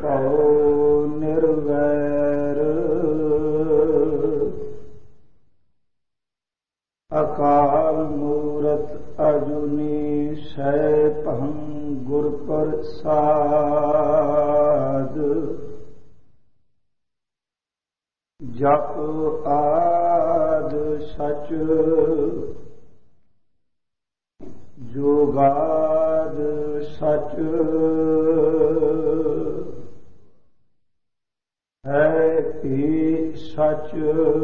ਨਿਰਭਉ ਨਿਰਵੈਰ ਅਕਾਲ ਮੂਰਤ ਅਜੂਨੀ ਸੈਭੰ ਗੁਰ ਪ੍ਰਸਾਦ। ਜਪ ਆਦ ਸਚ ਜੋਗਾਦ ਸਚ ਹੈ ਭੀ ਸਚ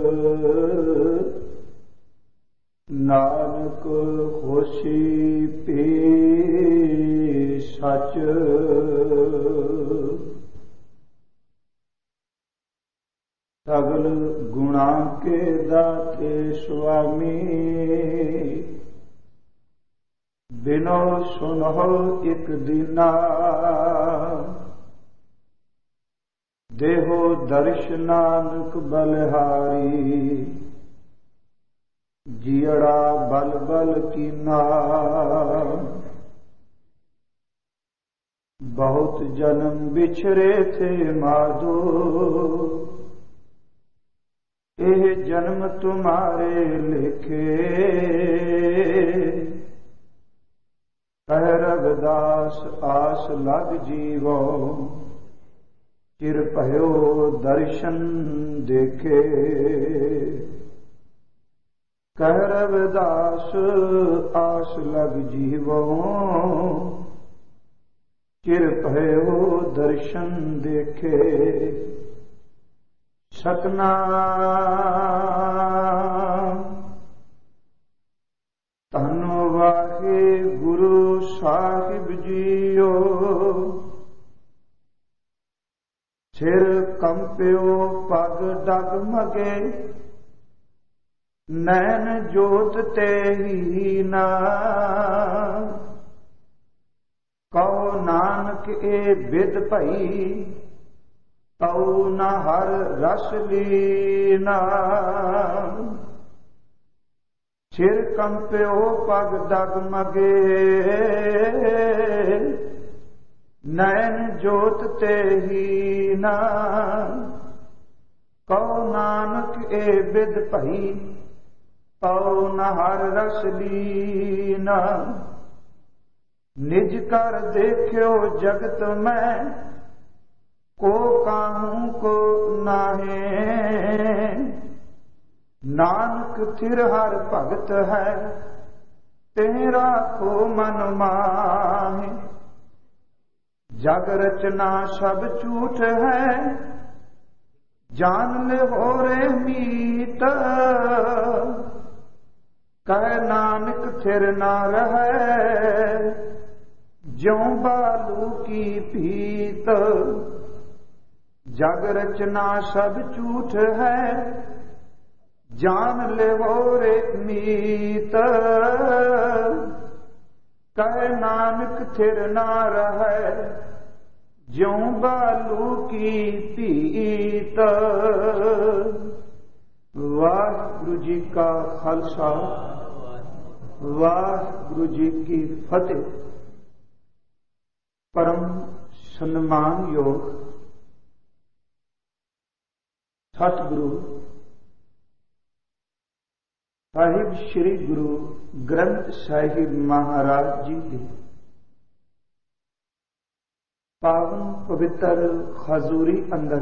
ਨਾਨਕ ਹੋਸੀ ਭੀ ਸਚ। ਸਗਲ ਗੁਣਾ ਕੇ ਦਾਤੇ ਸੁਆਮੀ ਬਿਨੋ ਸੁਨਹੁ ਇਕ ਦੀਨਾ। ਦੇਹੋ ਦਰਸ਼ ਨਾਨਕ ਬਲਿਹਾਰੀ ਜੀੜਾ ਬਲ ਬਲ ਕੀਨਾ। ਬਹੁਤ ਜਨਮ ਵਿਛਰੇ ਥੇ ਮਾਧੋ ਇਹ ਜਨਮ ਤੁਮਾਰੇ ਲਿਖੇ। ਕਹਿ ਰਵਿਦਾਸ ਆਸ ਲਗ ਜੀਵੋ ਚਿਰ ਭਇਓ ਦਰਸ਼ਨ ਦੇਖੇ। ਕਹਿ ਰਵਿਦਾਸ ਆਸ ਲਗ ਜੀਵੋ ਚਿਰ ਭਇਓ ਦਰਸ਼ਨ ਦੇਖੇ। ਸਤਨਾਮ ਧੰਨ ਵਾਹਿਗੁਰੂ ਸਾਹਿਬ ਜੀਓ। ਸਿਰ ਕੰਪਿਓ ਪਗ ਡਗਮਗੇ ਨੈਣ ਜੋਤ ਤੇਰੀ ਨਾ। ਕਹੋ ਨਾਨਕ ਇਹ ਬਿਦ ਭਈ ਤਉ ਨ ਹਰ ਰਸ ਲੀਨਾ। ਸਿਰ ਕੰਪਿਓ ਪਗ ਡਗਮਗੇ ਨੈਣ ਜੋਤ ਤੇਰੀ ਨਾ। ਕਹੋ ਨਾਨਕ ਇਹ ਬਿਦ ਭਈ ਤਉ ਨ ਹਰ ਰਸ ਲੀਨਾ। ਨਿਜ ਕਰ ਦੇਖਿਓ ਜਗਤ ਮੈਂ ਕੋ ਕਾਹੂ ਕੋ ਨਾਹੇ। ਨਾਨਕ ਥਿਰ ਹਰ ਭਗਤ ਹੈ ਤੇਰਾ ਕੋ ਮਨ ਮਾਹੇ। ਜਗ ਰਚਨਾ ਸਭ ਝੂਠ ਹੈ ਜਾਨ ਲੈ ਹੋਰੇ ਮੀਤ। ਕਹਿ ਨਾਨਕ ਥਿਰ ਨਾ ਰਹੈ ਜਿਉ ਬਾਲੂ ਕੀ ਪੀਤ। ਜਗ ਰਚਨਾ ਸਭ ਝੂਠ ਹੈ ਜਾਨ ਲਿਵੋ ਰੇ ਮੀਤ। ਕਹਿ ਨਾਨਕ ਥਿਰ ਨਾ ਰਹੈ ਜਿਉ ਬਾਲੂ ਕੀ ਪੀਤ। ਵਾਹਿਗੁਰੂ ਜੀ ਕਾ ਖਾਲਸਾ ਵਾਹਿਗੁਰੂ ਜੀ ਕੀ ਫਤਿਹ। ਪਰਮ ਸਨਮਾਨਯੋਗ ਸਤਿਗੁਰੂ ਸਾਹਿਬ ਸ੍ਰੀ ਗੁਰੂ ਗ੍ਰੰਥ ਸਾਹਿਬ ਮਹਾਰਾਜ ਜੀ ਦੇ ਪਾਵਨ ਪਵਿੱਤਰ ਹਜ਼ੂਰੀ ਅੰਦਰ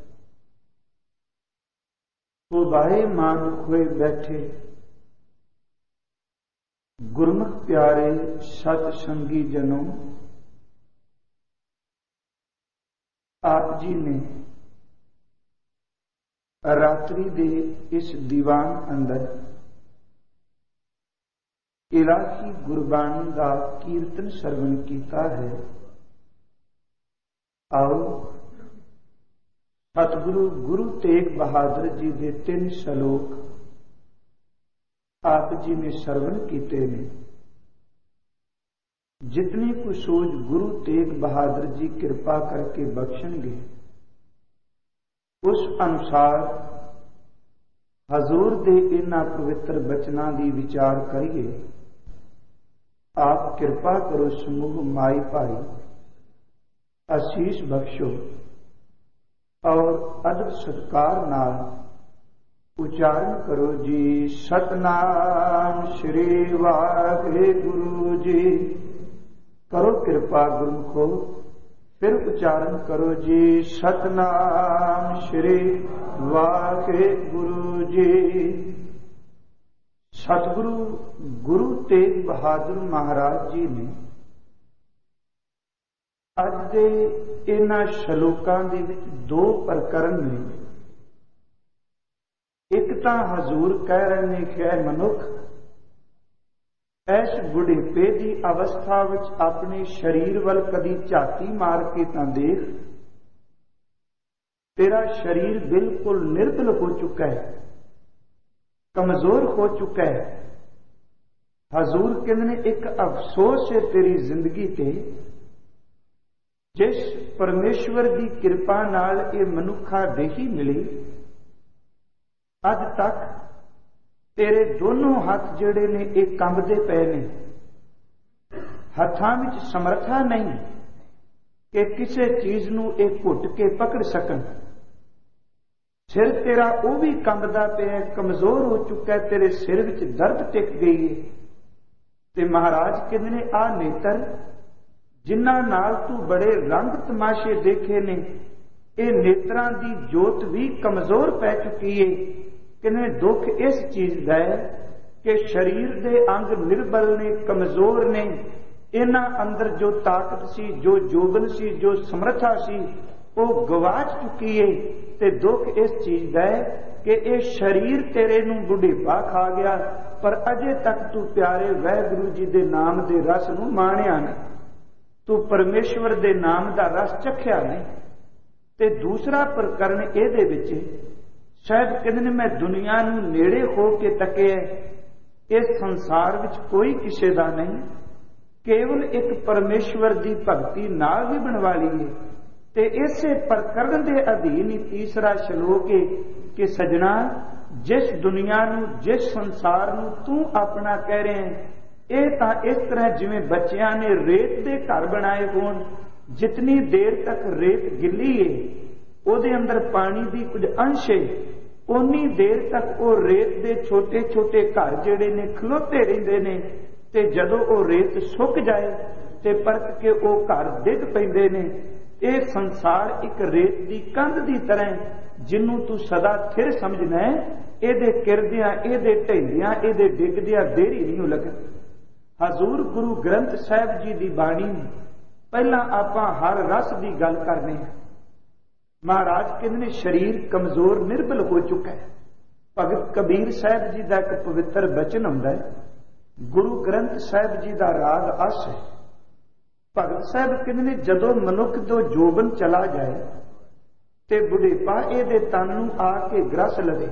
ਸ਼ੋਭਾਇਮਾਨ ਹੋਏ ਬੈਠੇ ਗੁਰਮੁਖ ਪਿਆਰੇ ਸਤ ਸੰਗੀ ਜਨੋਂ। ਆਪ ਜੀ ਨੇ ਰਾਤਰੀ ਦੇ ਇਸ ਦੀਵਾਨ ਅੰਦਰ ਇਲਾਹੀ ਗੁਰਬਾਣੀ ਦਾ ਕੀਰਤਨ ਸਰਵਣ ਕੀਤਾ ਹੈ। ਆਓ ਸਤਿਗੁਰੂ ਗੁਰੂ ਤੇਗ ਬਹਾਦਰ ਜੀ ਦੇ 3 ਸ਼ਲੋਕ ਆਪ ਜੀ ਨੇ ਸਰਵਣ ਕੀਤੇ ਨੇ। जितनी कुछ सूझ गुरु तेग बहादुर जी कृपा करके बख्शणगे उस अनुसार हजूर दे इन्हां पवित्र बचनां दी विचार करिए। आप कृपा करो समूह माई भाई आशीष बख्शो। और अदब सत्कार नाल उच्चारण करो जी। सतनाम श्री वाहिगुरु जी। करो कृपा गुरमुखो, फिर उच्चारण करो जी। सतनाम श्री वाहिगुरु जी। सतगुरु गुरु तेग बहादुर महाराज जी ने अज दे इन्हां शलोकां दे विच दो प्रकरण ने। एक तां हजूर कह रहे ने कि मनुख इस बुढ़ेपे की अवस्था विच अपने शरीर वल कदी झाती मार के तां देख, तेरा शरीर बिल्कुल निर्बल हो चुका है, कमजोर हो चुका है। हजूर कहते ने एक अफसोस है तेरी जिंदगी ते, जिस परमेश्वर की कृपा नाल ये मनुखा देही मिली, अज तक तेरे दोनों हाथ जिहड़े ने एक कंबदे पे ने, हथां विच समर्था नहीं कि किसी चीज नूं एक घुट के पकड़ सकन। सिर तेरा वो भी कंबदा पिया, कमजोर हो चुका है, तेरे सिर विच दर्द टिक गई है। ते महाराज कहते ने आ नेत्र जिन्हां नाल तू बड़े रंग तमाशे देखे ने, ये नेत्रां दी जोत भी कमजोर पै चुकी है। कहने दुख इस चीज का है कि शरीर दे अंग निर्बल ने, कमजोर ने। इन्हां अंदर जो ताकत सी, जो जोबन सी, जो समर्था सी, वो गवाच चुकी है। ते दुख इस चीज का है कि ये शरीर तेरे नूं बुढ़ेपा खा गया, पर अजे तक तू प्यारे वाहिगुरु जी दे नाम दे रस नूं माणिया नहीं, तू परमेश्वर दे नाम दा रस चखिया नहीं। ते दूसरा प्रकरण इहदे विच शायद कहते ने मैं दुनिया नूं नेड़े हो के तके, इस संसार विच कोई किसी दा नहीं, केवल एक परमेश्वर दी भगती नाल ही बनवा लीए। ते इसे प्रकरण दे अधीन ही तीसरा श्लोक है कि सजना जिस दुनिया नूं, जिस संसार नूं तू अपना कह रहे हैं, ये तां इस तरह जिवें बच्चियां ने रेत दे घर बनाए होण। जितनी देर तक रेत गिल्ली है, ਉਹਦੇ अंदर पानी की कुछ अंश है, उन्नी देर तक वो रेत के छोटे छोटे घर जिहड़े ने खलोते रहिंदे ने। ते जदों वो रेत सुक जाए ते परत के वो घर डिग पैंदे ने। ये संसार एक रेत की कंध की तरह, जिन्हों तू सदा थिर समझना है, ये किरदियां, ये ढहिंदियां, ये डिगदियां देरी नहीं लगनी। हजूर गुरु ग्रंथ साहिब जी की बाणी में पहला आपां हर रस की गल करने हैं। महाराज कहते ने शरीर कमजोर निर्बल हो चुका है। भगत कबीर साहब जी का एक पवित्र बचन हुंदा है, गुरु ग्रंथ साहिब जी का राग अस है। भगत साहब कहते ने जदों मनुख तो जोबन चला जाए ते बुढ़ेपा इहदे तन नूं आके ग्रस लवे,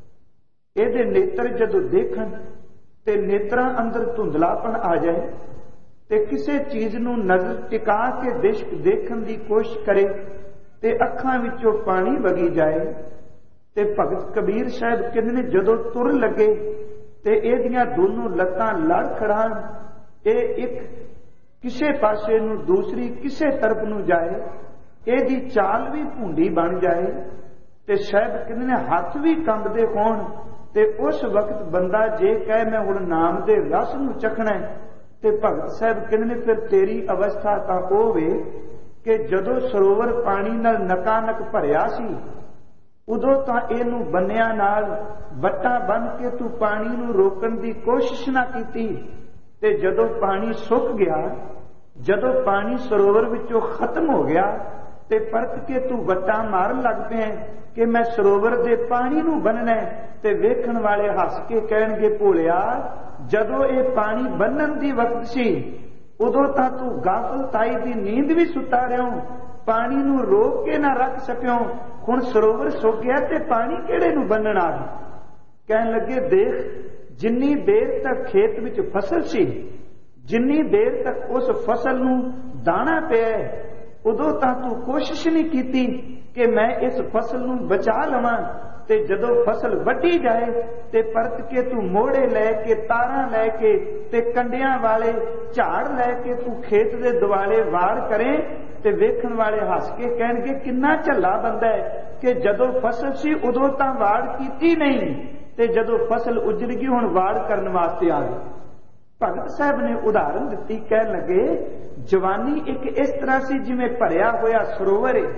इहदे नेत्र जदों देखण ते नेत्रां अंदर धुंधलापन आ जाए, ते किसी चीज नूं नजर टिका के देखण की कोशिश करे ते अखां विचों पानी वगी जाए। ते भगत कबीर साहब कहते ने जदों तुर लगे ते इहदियां दोनों लत्तां लड़ खड़ाण, ये एक किसे पासे नूं दूसरी किसे तरफ नूं जाए, इहदी चाल भी भूंडी बन जाए। ते साहब कहते ने हथ भी कंबदे होण, ते उस वक्त बंदा जे कहे मैं हुण नाम दे रस नूं चखना है, ते भगत साहब कहते ने फिर तेरी अवस्था तां ओह वे कि जदों सरोवर पानी नाल नकानक भरिया सी, उदों तां इहनूं बन्नियां नाल वट्टा बन के तू पानी नूं रोकण दी कोशिश ना कीती। ते जदों पानी सुक गया, जदों पानी सरोवर विचों खत्म हो गया, ते परत के तू वट्टा मारन लग पिया कि मैं सरोवर दे पानी नूं बन्नना है। ते वेखण वाले हस के कहणगे भोलिया, जदों ये पानी बन्नण दी वक्त सी, उदों तां तू गाफलताई दी नींद भी सुता रहो, पानी नूं रोक के ना रख सकियो। हुण सरोवर सुक गया ते पानी किहड़े नूं बन्नण आ गया। कहण लगे देख, जिन्नी देर तक खेत विच फसल सी, जिन्नी देर तक उस फसल नूं दाना पिया, उदों तां तू कोशिश नहीं कीती कि मैं इस फसल नूं बचा लवां। ते जदों फसल वड्डी जाए ते परत के तू मोड़े लैके, तारां लैके ते कंडियां वाले झाड़ लैके तू खेत दे दुआले वार करें, ते वेखण वाले हस के कहणगे किन्ना झल्ला बंदा है, कि जदों फसल सी उदों तां वाड़ कीती नहीं ते जदों फसल उजड़ गई हुण वाड़ करन वास्ते आ गए। भगत साहब ने उदाहरण दिती, कह लगे जवानी एक इस तरह सी जिवें भरिया होया सरोवर है।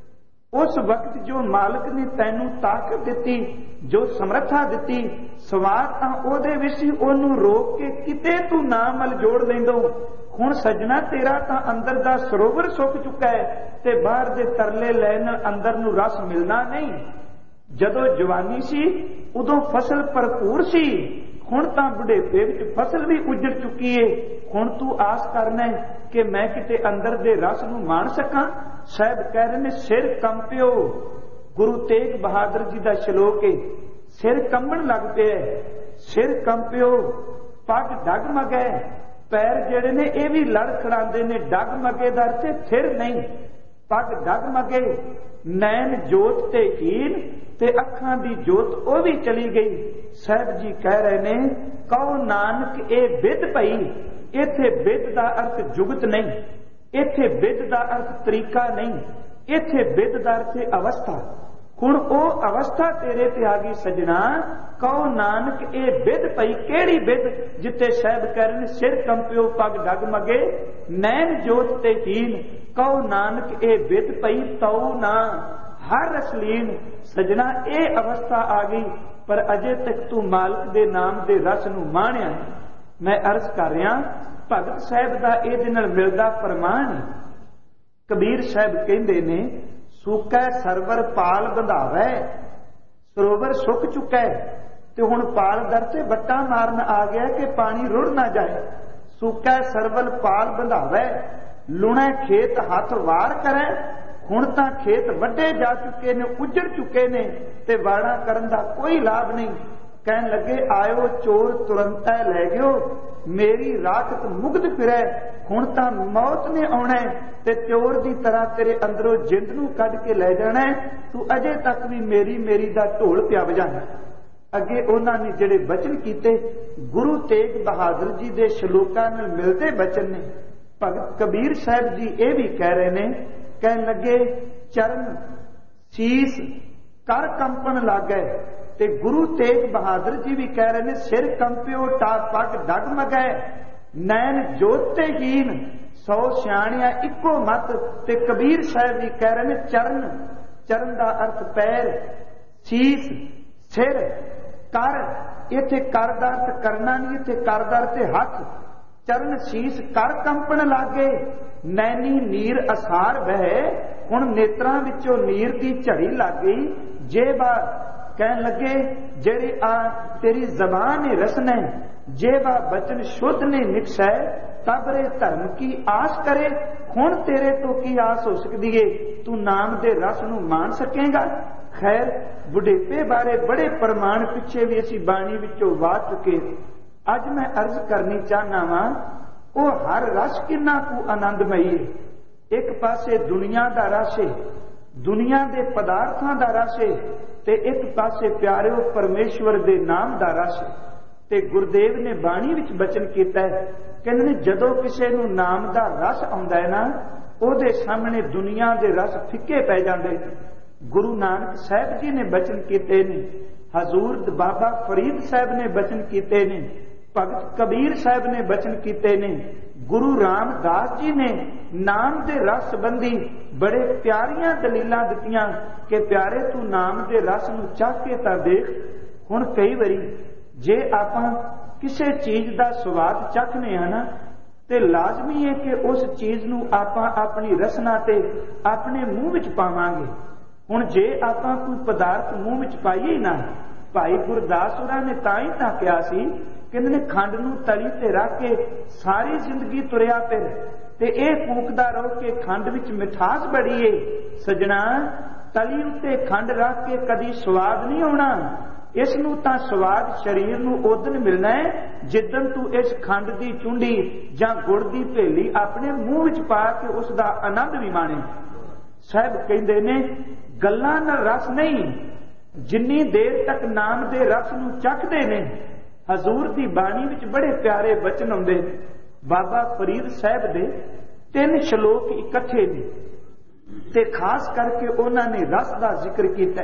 उस वक्त जो मालिक ने तैनू ताकत दिती, जो समर्था दिती, सवाद तां ओहदे विच ही ओहनू रोक के किते तू ना मल जोड़ लैंदो। हुण सजना तेरा तां अंदर दा सरोवर सुक चुका है ते बाहर दे तरले लैन अंदर नू रस मिलना नहीं। जदों जवानी सी उदों फसल भरपूर सी, हुण तां बुढ़ेपे विच फसल भी उजड़ चुकी है। हुण तू आस करना कि मैं किते अंदर दे रस नू माण सकां। साहब कह रहे ने सिर कंपियो, गुरु तेग बहादुर जी दा श्लोक है, सिर कंबण लग पिया, सिर कंपियो, पग डगमगे, पैर जेड़े ने ये भी लड़खड़ांदे ने। डगमगे दा अर्थ थिर नहीं, पग डगमगे, नैन जोत ते हीन ते अखां दी जोत ओ भी चली गई। साहब जी कह रहे ने कहो नानक ए बिद पई। इथे बिद दा अर्थ जुगत नहीं, इथे बिद दा अर्थ तरीका नहीं, इथे बिद दा अर्थ अवस्था। हुण ओ अवस्था तेरे ते आ गई सजना। कहो नानक ए बिद पई, केड़ी बिद? जिते साहब कह रहे सिर कंपियो, पग डगमगे, नैन जोत ते हीन। कहो नानक ए बिद पई, तऊ ना हर रसलीन। सजना ए अवस्था आ गई, पर अजे तक तू मालिक दे नाम दे रस नू माणिया। मैं अर्ज कर रहा भगत साहब दा इहदे नाल मिलदा फरमान है। कबीर साहब कहंदे ने सूकै सरवर पाल बंधावै। सरोवर सुक चुका है ते हुण पाल दर ते वट्टा मारन आ गया कि पानी रुड़ ना जाए। सूकै सरवल पाल बंधावै, लुणे खेत हथ वार करै। हुण तां खेत वड्डे जा चुके ने, उजड़ चुके ने ते वाड़ा करन दा कोई लाभ नहीं। कहन लगे आयो चोर तुरंत लै गयो, मेरी राखत मुग्ध फिरै। हुण तां मौत ने आउणा ते चोर दी तरह तेरे अंदरों जिंद नू कढ के लै जाना। तू अजे तक भी मेरी मेरी दा ढोल पिया वजाना। अगे उन्हां ने जिहड़े बचन कीते गुरु तेग बहादुर जी दे श्लोकां नाल मिलदे बचन ने। भगत कबीर साहब जी ये भी कह रहे ने, कहन लगे चरण शीस कर कंपन लग गए। ते गुरु तेग बहादुर जी भी कह रहे ने सिर कंपियो, टा पग डगमगै, नैन जोते हीन, 100 सियाणिया इको मत। ते कबीर साहब भी कह रहे ने चरण, चरण दा अर्थ पैर, शीस सिर, कर, इथे कर दा अर्थ करना नहीं, इथे कर दा अर्थ हथ। चरण शीस कर कंपन लागे, नैनी नीर असार बहे। हुण नेत्रां विचों नीर दी झड़ी लग गई। जेबा कहन लगे जेड़ी आ तेरी जबान रसन है, जेबा बचन शुद्ध ने निकसै, तब रे धर्म की आस करे। हुण तेरे तो की आस हो सकती है, तू नाम दे रस नू मान सकेगा। खैर बुढ़ेपे बारे बड़े प्रमाण पिछे भी असी बाणी विचों वाच चुके। अज मैं अर्ज करनी चाहना वा वो हर रस किन्ना कु आनंदमई है। एक पासे दुनिया दा रस है, दुनिया दे पदार्थां दा रस है, ते एक पासे प्यारिओ परमेश्वर दे नाम दा रस है। ते गुरुदेव ने बाणी विच बचन कीता है, कहंदे ने जदों किसे नूं नाम दा रस आउंदा है ना, ओहदे सामने दुनिया दे रस फिक्के पै जांदे। गुरु नानक साहब जी ने बचन कीते ने, हजूर बाबा फरीद साहब ने बचन कीते ने, भगत कबीर साहब ने बचन कीते ने, गुरु रामदास जी ने नाम दे रस संबंधी बड़े प्यारियां दलीलां दित्तियां कि प्यारे तू नाम दे रस नूं चख के तां देख। हुण कई वारी जे आपां किसी चीज दा स्वाद चखने हैं ना, ते लाजमी है कि उस चीज नूं आपां अपनी रसना ते अपने मूँह विच पावांगे। हुण जे आपां कोई पदार्थ मूँह विच पाईए ही ना, भाई गुरदास होरां ने तां ही तां कहा सी कहंदे ने खंड नूं तली ते रख के सारी जिंदगी तुरिया फिर ते इह फूकदा रहो कि खंड विच मिठास बड़ी है। सजना तली उत्ते खंड रख के कदी स्वाद नहीं आउणा। इस नूं तां स्वाद शरीर नूं उदन मिलना है जिदन तू इस खंड दी चुंडी जां गुड़ दी भेली अपने मूँह विच पा के उस दा आनंद भी माणे। साहब कहंदे ने गल्लां नाल रस नहीं, जिन्नी देर तक नाम दे रस नूं चखदे ने। हजूर दी बाणी विच बड़े प्यारे बचन आउंदे। बाबा फरीद साहब दे 3 श्लोक इकट्ठे ने। ते खास करके उन्होंने रस का जिक्र किया।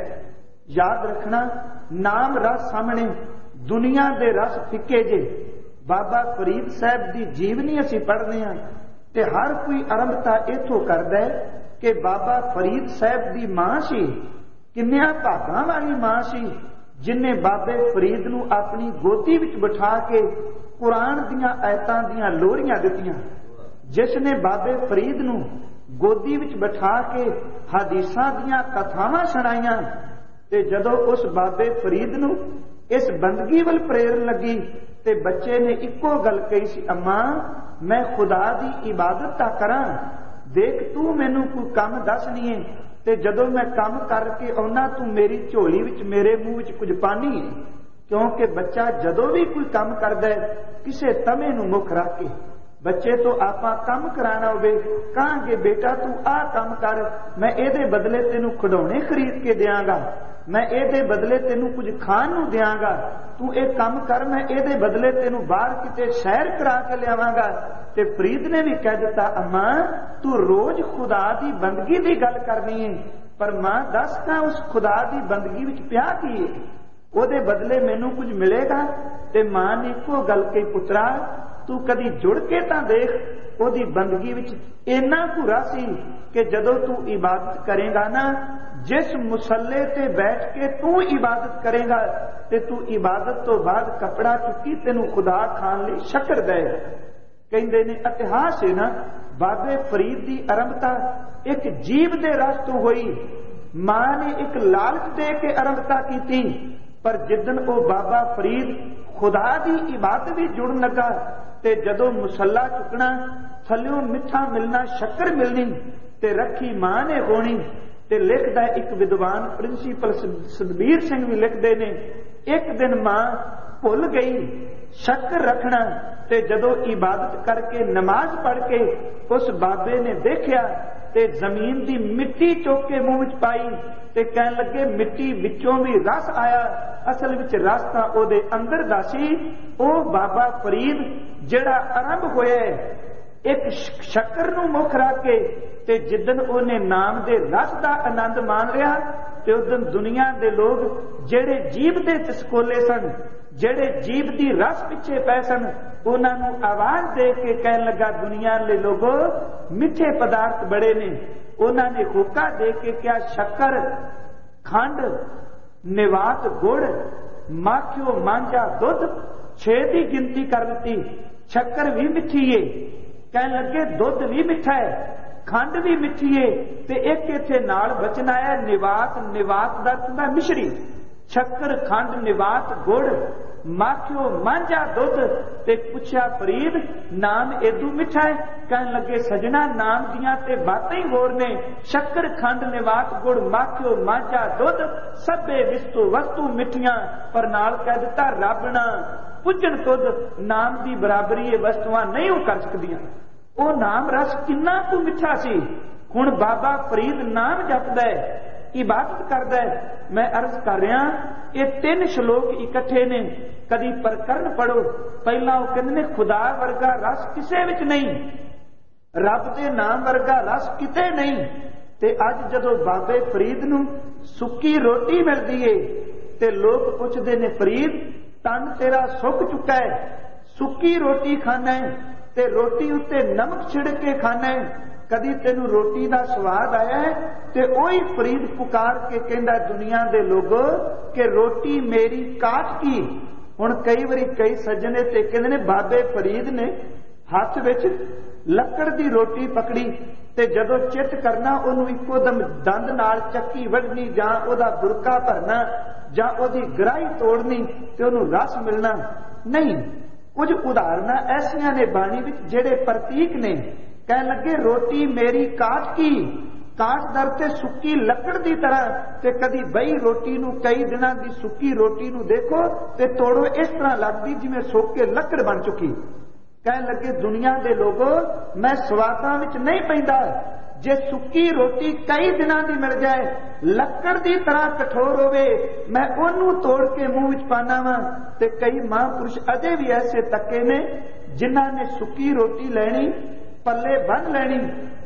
याद रखना, नाम रस सामने दुनिया के रस फिके जे। बाबा फरीद साहब की जीवनी असी पढ़ने हैं तो हर कोई आरंभता इथों करता है कि बाबा फरीद साहब की मां सी किन्निया भागां वाली मां सी जिन्हें बाबे फरीद नूं अपनी गोदी विच बिठा के कुरान दियां आयतां दियां लोरियां दित्तियां। जिसने बाबे फरीद नूं गोदी विच बिठा के हदीसां दियां कथावां सुणाईयां ते जदों उस बाबे फरीद नूं इस बंदगी वल प्रेरण लगी ते बच्चे ने इक्को गल कही सी, अम्मा मैं खुदा दी इबादत तां करां, देख तू मैनू कोई काम दस नहीं है ते जदों मैं काम करके आउना तू मेरी झोली विच मेरे मुंह विच कुछ पानी है। क्योंकि बच्चा जदों भी कोई काम करदा है किसे तमे नूं मुख रख के बच्चे तो आपां काम कराना होवे कहांगे बेटा तू आ काम कर, मैं इहदे बदले तेनू खिडौणे खरीद के देंगा, मैं इहदे बदले तेनू कुछ खाण नूं देंगा, तू ये काम कर, मैं इहदे बदले तेनू बाहर किते सैर करा के लियावांगा। ते फरीद ने भी कह दिता, अम्मा तू रोज खुदा दी बंदगी दी गल करनी है, पर मां दस तां उस खुदा दी बंदगी विच पिया की है, ओहदे बदले मैनू कुछ मिलेगा। ते मां ने इक्को गल कही, पुत्रा तू कदी जुड़ के तां देख ओहदी बंदगी विच इन्ना घुरा सी कि जदों तू इबादत करेगा ना, जिस मुसल्ले ते बैठ के तू इबादत करेगा ते तू इबादत तो बाद कपड़ा चुकी तेनू खुदा खान लई शक्कर देगा। कहंदे ने इतिहास है ना, बाबे फरीद की आरंभता एक जीव दे रस तो हुई। मां ने एक लालच दे के आरंभता की थी, पर जिदन वो बाबा फरीद खुदा की इबादत भी जुड़न लगा ते जदों मुसल्ला चुकना थल्यों मिठा मिलना शक्कर मिलनी ते रखी मां ने होनी। ते लिखदा एक विद्वान प्रिंसीपल सतबीर सिंह भी लिखते ने, एक दिन मां भुल गई शक्कर रखना ते जदों इबादत करके नमाज पढ़ के उस बाबे ने देखा ते जमीन की मिट्टी चुक के मुंह विच पाई ते कहन लगे मिट्टी विचों भी रस आया, असल विच रस तां ओहदे अंदर दा सी। ओह बाबा फरीद जिहड़ा आरंभ होया एक शक्कर नूं मुख रख के ते जिदन उहने नाम दे रस दा आनंद मान लिया ते उदन दुनिया दे लोग जिहड़े जीव दे चसकोले सन, जिहड़े जीव दी रस पिछे पै सन, उन्हां नूं आवाज दे के कहन लगा दुनिया दे लोगों मिठे पदार्थ बड़े ने। उन्हां ने होका दे के क्या शक्कर खंड निवात गुड़ माखियो मांझा दुध 6 की गिनती कर दी। शक्कर भी मिठी है, कहन लगे दुध भी मिठा है, खंड भी मिठी है, ते एक इत्थे नाल वचन आया निवात, निवात दा तुंदा मिश्री, शक्कर खंड निवात गुड़ माखियो मांझा दुध। ते पुछया फरीद नाम एदू मिठा है? कहन लगे सजना नाम दियां ते बातें ही होर ने, शक्कर खंड निवात गुड़ माखियो मांझा दुध सभे विस्तु वस्तु मिठियां, पर नाल कह दिता रब ना पुजन तुद नाम की बराबरी ये वस्तुआं नहीं हो कर सकदियां। वो नाम रस किन्ना कु मिठा सी। हुण बाबा फरीद नाम जपदा है, इबादत करदा है। मैं अर्ज कर रहा ये 3 श्लोक इकट्ठे ने, कदी प्रकरण पढ़ो। पहला वो कहंदे ने खुदा वर्गा रस किसे विच नहीं, रब दे नाम वर्गा रस किते नहीं। ते अज जदों बाबे फरीद नूं सुक्की रोटी मिलदी है ते लोग पुछदे ने फरीद तन तेरा सुक चुका है, सुक्की रोटी खाना है ते रोटी उत्ते नमक छिड़क के खाना है, कदी तेनू रोटी का स्वाद आया है? ते ओही फरीद पुकार के कहंदा दुनिया दे लोगों कि रोटी मेरी काट की। हुण कई बारी कई सज्जने ते कहंदे ने बाबे फरीद ने हथ विच लकड़ दी रोटी पकड़ी ते जदों चित करना ओनू इक्को दम दंद नाल चक्की वढ़नी जां ओदा बुरका भरना जां ओदी गराही तोड़नी ते ओनू रस मिलना नहीं। कुछ उदाहरणां ऐसियां ने बाणी विच जिहड़े प्रतीक ने। कहन लगे रोटी मेरी काट की, काट दर ते सुक्की लकड़ दी तरह। ते कदी बई रोटी नू कई दिनां दी सुक्की रोटी नू देखो ते तोड़ो इस तरह लगदी जिवें सुक के लकड़ बन चुकी। कहन लगे दुनिया दे लोगों मैं स्वादां विच नहीं पैंदा, जे सुक्की रोटी कई दिनां दी मिल जाए लकड़ दी तरह कठोर होवे मैं ओनू तोड़ के मुंह विच पाना वा। ते कई महापुरुष अजे भी ऐसे तक्के ने जिन्हां ने सुक्की रोटी लैनी पल्ले बन लैनी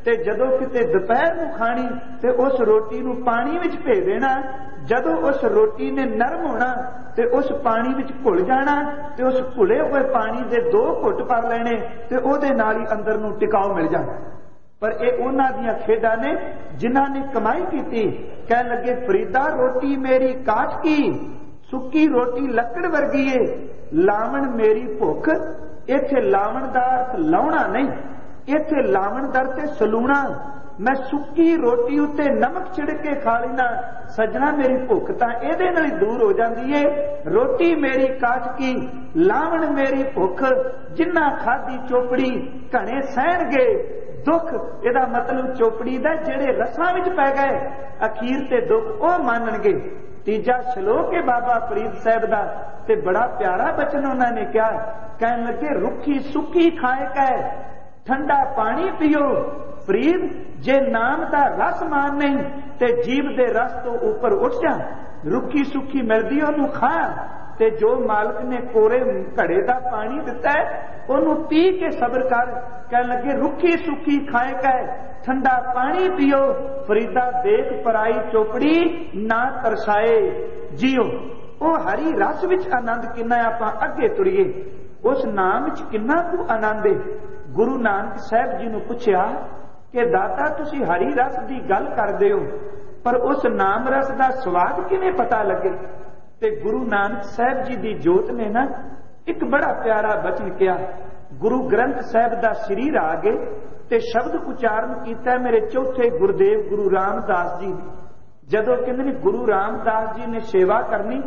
ਤੇ ਜਦੋਂ ਕਿਤੇ ਦੁਪਹਿਰ ਨੂੰ ਖਾਣੀ ਤੇ ਉਸ ਰੋਟੀ ਨੂੰ ਪਾਣੀ ਵਿੱਚ ਭੇ ਦੇਣਾ। ਜਦੋਂ ਉਸ ਰੋਟੀ ਨੇ ਨਰਮ ਹੋਣਾ ਤੇ ਉਸ ਪਾਣੀ ਵਿੱਚ ਘੁਲ ਜਾਣਾ ਤੇ ਉਸ ਘੁਲੇ ਹੋਏ ਪਾਣੀ ਦੇ 2 ਘੁੱਟ ਭਰ ਲੈਣੇ ਤੇ ਉਹਦੇ ਨਾਲ ਹੀ ਅੰਦਰ ਨੂੰ ਟਿਕਾਓ ਮਿਲ ਜਾਣਾ। ਪਰ ਇਹ ਉਹਨਾਂ ਦੀਆਂ ਖੇਡਾਂ ਨੇ ਜਿਨ੍ਹਾਂ ਨੇ ਕਮਾਈ ਕੀਤੀ। ਕਹਿਣ ਲੱਗੇ ਫਰੀਦਾ ਰੋਟੀ ਮੇਰੀ ਕਾਠ ਕੀ, ਸੁੱਕੀ ਰੋਟੀ ਲੱਕੜ ਵਰਗੀ ਏ, ਲਾਵਣ ਮੇਰੀ ਭੁੱਖ। ਇੱਥੇ ਲਾਵਣ ਦਾ ਅਰਥ ਲਾਉਣਾ ਨਹੀਂ, ਇੱਥੇ ਲਾਵਣ ਦਾ ਅਰਥ ਸਲੂਣਾ। ਮੈਂ ਸੁੱਕੀ ਰੋਟੀ ਉੱਤੇ ਨਮਕ ਛਿੜਕ ਕੇ ਖਾ ਲੈਣਾ ਸੱਜਣਾ, ਮੇਰੀ ਭੁੱਖ ਤਾਂ ਇਹਦੇ ਨਾਲ ਹੀ ਦੂਰ ਹੋ ਜਾਂਦੀ ਏ। ਰੋਟੀ ਮੇਰੀ ਕਾਠ ਕੀ, ਲਾਵਣ ਮੇਰੀ ਭੁੱਖ। ਜਿੰਨਾ ਖਾਦੀ ਚੋਪੜੀ ਘਣੇ ਸਹਿਣਗੇ ਦੁੱਖ। ਇਹਦਾ ਮਤਲਬ ਚੋਪੜੀ ਦਾ ਜਿਹੜੇ ਰਸਾਂ ਵਿੱਚ ਪੈ ਗਏ ਅਖੀਰ ਤੇ ਦੁੱਖ ਉਹ ਮੰਨਣਗੇ। ਤੀਜਾ ਸ਼ਲੋਕ ਹੈ ਬਾਬਾ ਫਰੀਦ ਸਾਹਿਬ ਦਾ ਤੇ ਬੜਾ ਪਿਆਰਾ ਬਚਨ ਉਹਨਾਂ ਨੇ ਕਿਹਾ। ਕਹਿਣ ਲੱਗੇ ਰੁੱਖੀ ਸੁੱਕੀ ਖਾਏ ਕੈ, ਠੰਡਾ ਪਾਣੀ ਪੀਓ। ਫਰੀਦ ਜੇ ਨਾਮ ਦਾ ਰਸ ਮਾਨ ਨਹੀਂ ਤੇ ਜੀਵ ਦੇ ਰਸ ਤੋਂ ਉੱਪਰ ਉੱਠ ਜਾ। ਰੁੱਖੀ ਸੁੱਕੀ ਮਿਲਦੀ ਉਹਨੂੰ ਖਾ ਤੇ ਜੋ ਮਾਲਕ ਨੇ ਕੋਰੇ ਘੜੇ ਦਾ ਪਾਣੀ ਦਿੱਤਾ ਉਹਨੂੰ ਪੀ ਕੇ ਸਬਰ ਕਰ। ਕਹਿਣ ਲੱਗੇ ਰੁੱਖੀ ਸੁੱਕੀ ਖਾਏ ਕੈ, ਠੰਡਾ ਪਾਣੀ ਪੀਓ। ਫਰੀਦਾ ਦੇਖ ਪਰਾਈ ਚੋਪੜੀ ਨਾ ਤਰਸਾਏ ਜੀਓ। ਉਹ ਹਰੀ ਰਸ ਵਿੱਚ ਆਨੰਦ ਕਿੰਨਾ ਆਪਾਂ ਅੱਗੇ ਤੁਰੀਏ, ਉਸ ਨਾਮ ਵਿੱਚ ਕਿੰਨਾ ਕੁ ਆਨੰਦ ਹੈ। ਗੁਰੂ ਨਾਨਕ ਸਾਹਿਬ ਜੀ ਨੂੰ ਪੁੱਛਿਆ ਕਿ ਦਾਤਾ ਤੁਸੀਂ ਹਰੀ ਰਸ ਦੀ ਗੱਲ ਕਰਦੇ ਹੋ ਪਰ ਉਸ ਨਾਮ ਰਸ ਦਾ ਸਵਾਦ ਕਿਵੇਂ ਪਤਾ ਲੱਗੇ। ਤੇ ਗੁਰੂ ਨਾਨਕ ਸਾਹਿਬ ਜੀ ਦੀ ਜੋਤ ਨੇ ਨਾ ਇੱਕ ਬੜਾ ਪਿਆਰਾ ਬਚਨ ਕਿਹਾ। ਗੁਰੂ ਗ੍ਰੰਥ ਸਾਹਿਬ ਦਾ ਸ੍ਰੀ ਰਾਗ ਹੈ ਤੇ ਸ਼ਬਦ ਉਚਾਰਨ ਕੀਤਾ ਮੇਰੇ ਚੌਥੇ ਗੁਰਦੇਵ ਗੁਰੂ ਰਾਮਦਾਸ ਜੀ ਨੇ। ਜਦੋਂ ਕਹਿੰਦੇ ਨੇ ਗੁਰੂ ਰਾਮਦਾਸ ਜੀ ਨੇ ਸੇਵਾ ਕਰਨੀ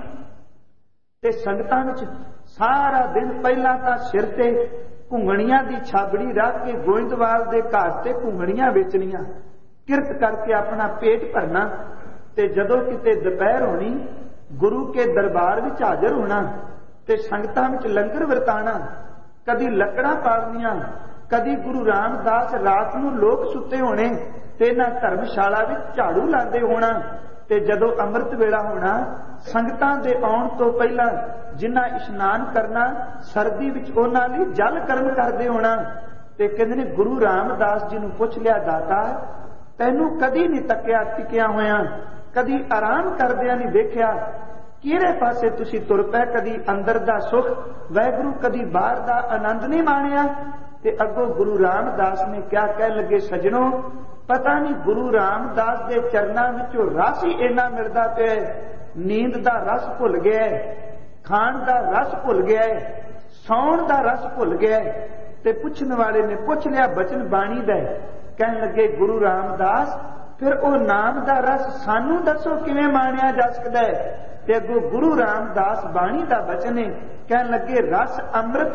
ਤੇ ਸੰਗਤਾਂ ਵਿੱਚ ਸਾਰਾ ਦਿਨ ਪਹਿਲਾਂ ਤਾਂ ਸਿਰ ਤੇ ਘੁੰਗਣੀਆਂ ਦੀ ਛਾਬੜੀ ਰੱਖ ਕੇ ਗੋਇੰਦਵਾਲ ਦੇ ਘਾਟ ਤੇ ਘੁੰਗਣੀਆਂ ਵੇਚਣੀਆਂ, ਕਿਰਤ ਕਰਕੇ ਆਪਣਾ ਪੇਟ ਭਰਨਾ। ਤੇ ਜਦੋਂ ਕਿਤੇ ਦੁਪਹਿਰ ਹੋਣੀ ਗੁਰੂ ਕੇ ਦਰਬਾਰ ਵਿੱਚ ਹਾਜ਼ਰ ਹੋਣਾ ਤੇ ਸੰਗਤਾਂ ਵਿੱਚ ਲੰਗਰ ਵਰਤਾਣਾ। ਕਦੀ ਲੱਕੜਾਂ ਪਾੜਨੀਆਂ, ਕਦੀ ਗੁਰੂ ਰਾਮਦਾਸ ਰਾਤ ਨੂੰ ਲੋਕ ਸੁੱਤੇ ਹੋਣੇ ਤੇ ਇਹਨਾਂ ਧਰਮਸ਼ਾਲਾ ਵਿੱਚ ਝਾੜੂ ਲਾਉਂਦੇ ਹੋਣਾ। ਤੇ ਜਦੋਂ ਅੰਮ੍ਰਿਤ ਵੇਲਾ ਹੋਣਾ ਸੰਗਤਾਂ ਦੇ ਆਉਣ ਤੋਂ ਪਹਿਲਾਂ ਜਿਨ੍ਹਾਂ ਇਸ਼ਨਾਨ ਕਰਨਾ ਸਰਦੀ ਵਿੱਚ ਉਹਨਾਂ ਲਈ ਜਲ ਗਰਮ ਕਰਦੇ ਹੋਣਾ। ਤੇ ਕਹਿੰਦੇ ਨੇ ਗੁਰੂ ਰਾਮਦਾਸ ਜੀ ਨੂੰ ਪੁੱਛ ਲਿਆ ਦਾਤਾ ਤੈਨੂੰ ਕਦੀ ਨਹੀਂ ਤੱਕਿਆ ਟਿਕਿਆ ਹੋਇਆ, ਕਦੀ ਆਰਾਮ ਕਰਦਿਆਂ ਨਹੀਂ ਦੇਖਿਆ, ਕਿਹੜੇ ਪਾਸੇ ਤੁਸੀਂ ਤੁਰ ਪਏ, ਕਦੀ ਅੰਦਰ ਦਾ ਸੁੱਖ ਵਾਹਿਗੁਰੂ ਕਦੀ ਬਾਹਰ ਦਾ ਆਨੰਦ ਨਹੀਂ ਮਾਣਿਆ। ਤੇ ਅੱਗੋਂ ਗੁਰੂ ਰਾਮਦਾਸ ਨੇ ਕਿਹਾ ਕਹਿ ਲੱਗੇ ਸੱਜਣੋ ਪਤਾ ਨਹੀਂ ਗੁਰੂ ਰਾਮਦਾਸ ਦੇ ਚਰਨਾਂ ਵਿੱਚੋਂ ਰਸ ਹੀ ਇੰਨਾ ਮਿਲਦਾ ਪਿਆ, ਨੀਂਦ ਦਾ ਰਸ ਭੁੱਲ ਗਿਆ, ਖਾਣ ਦਾ ਰਸ ਭੁੱਲ ਗਿਆ, ਸੌਣ ਦਾ ਰਸ ਭੁੱਲ ਗਿਆ। ਤੇ ਪੁੱਛਣ ਵਾਲੇ ਨੇ ਪੁੱਛ ਲਿਆ ਬਚਨ ਬਾਣੀ ਦਾ। ਕਹਿਣ ਲੱਗੇ ਗੁਰੂ ਰਾਮਦਾਸ ਫਿਰ ਉਹ ਨਾਮ ਦਾ ਰਸ ਸਾਨੂੰ ਦੱਸੋ ਕਿਵੇਂ ਮਾਣਿਆ ਜਾ ਸਕਦਾ ਹੈ। ਤੇ ਅੱਗੋਂ ਗੁਰੂ ਰਾਮਦਾਸ ਬਾਣੀ ਦਾ ਬਚਨ ਹੈ। ਕਹਿਣ ਲੱਗੇ ਰਸ ਅੰਮ੍ਰਿਤ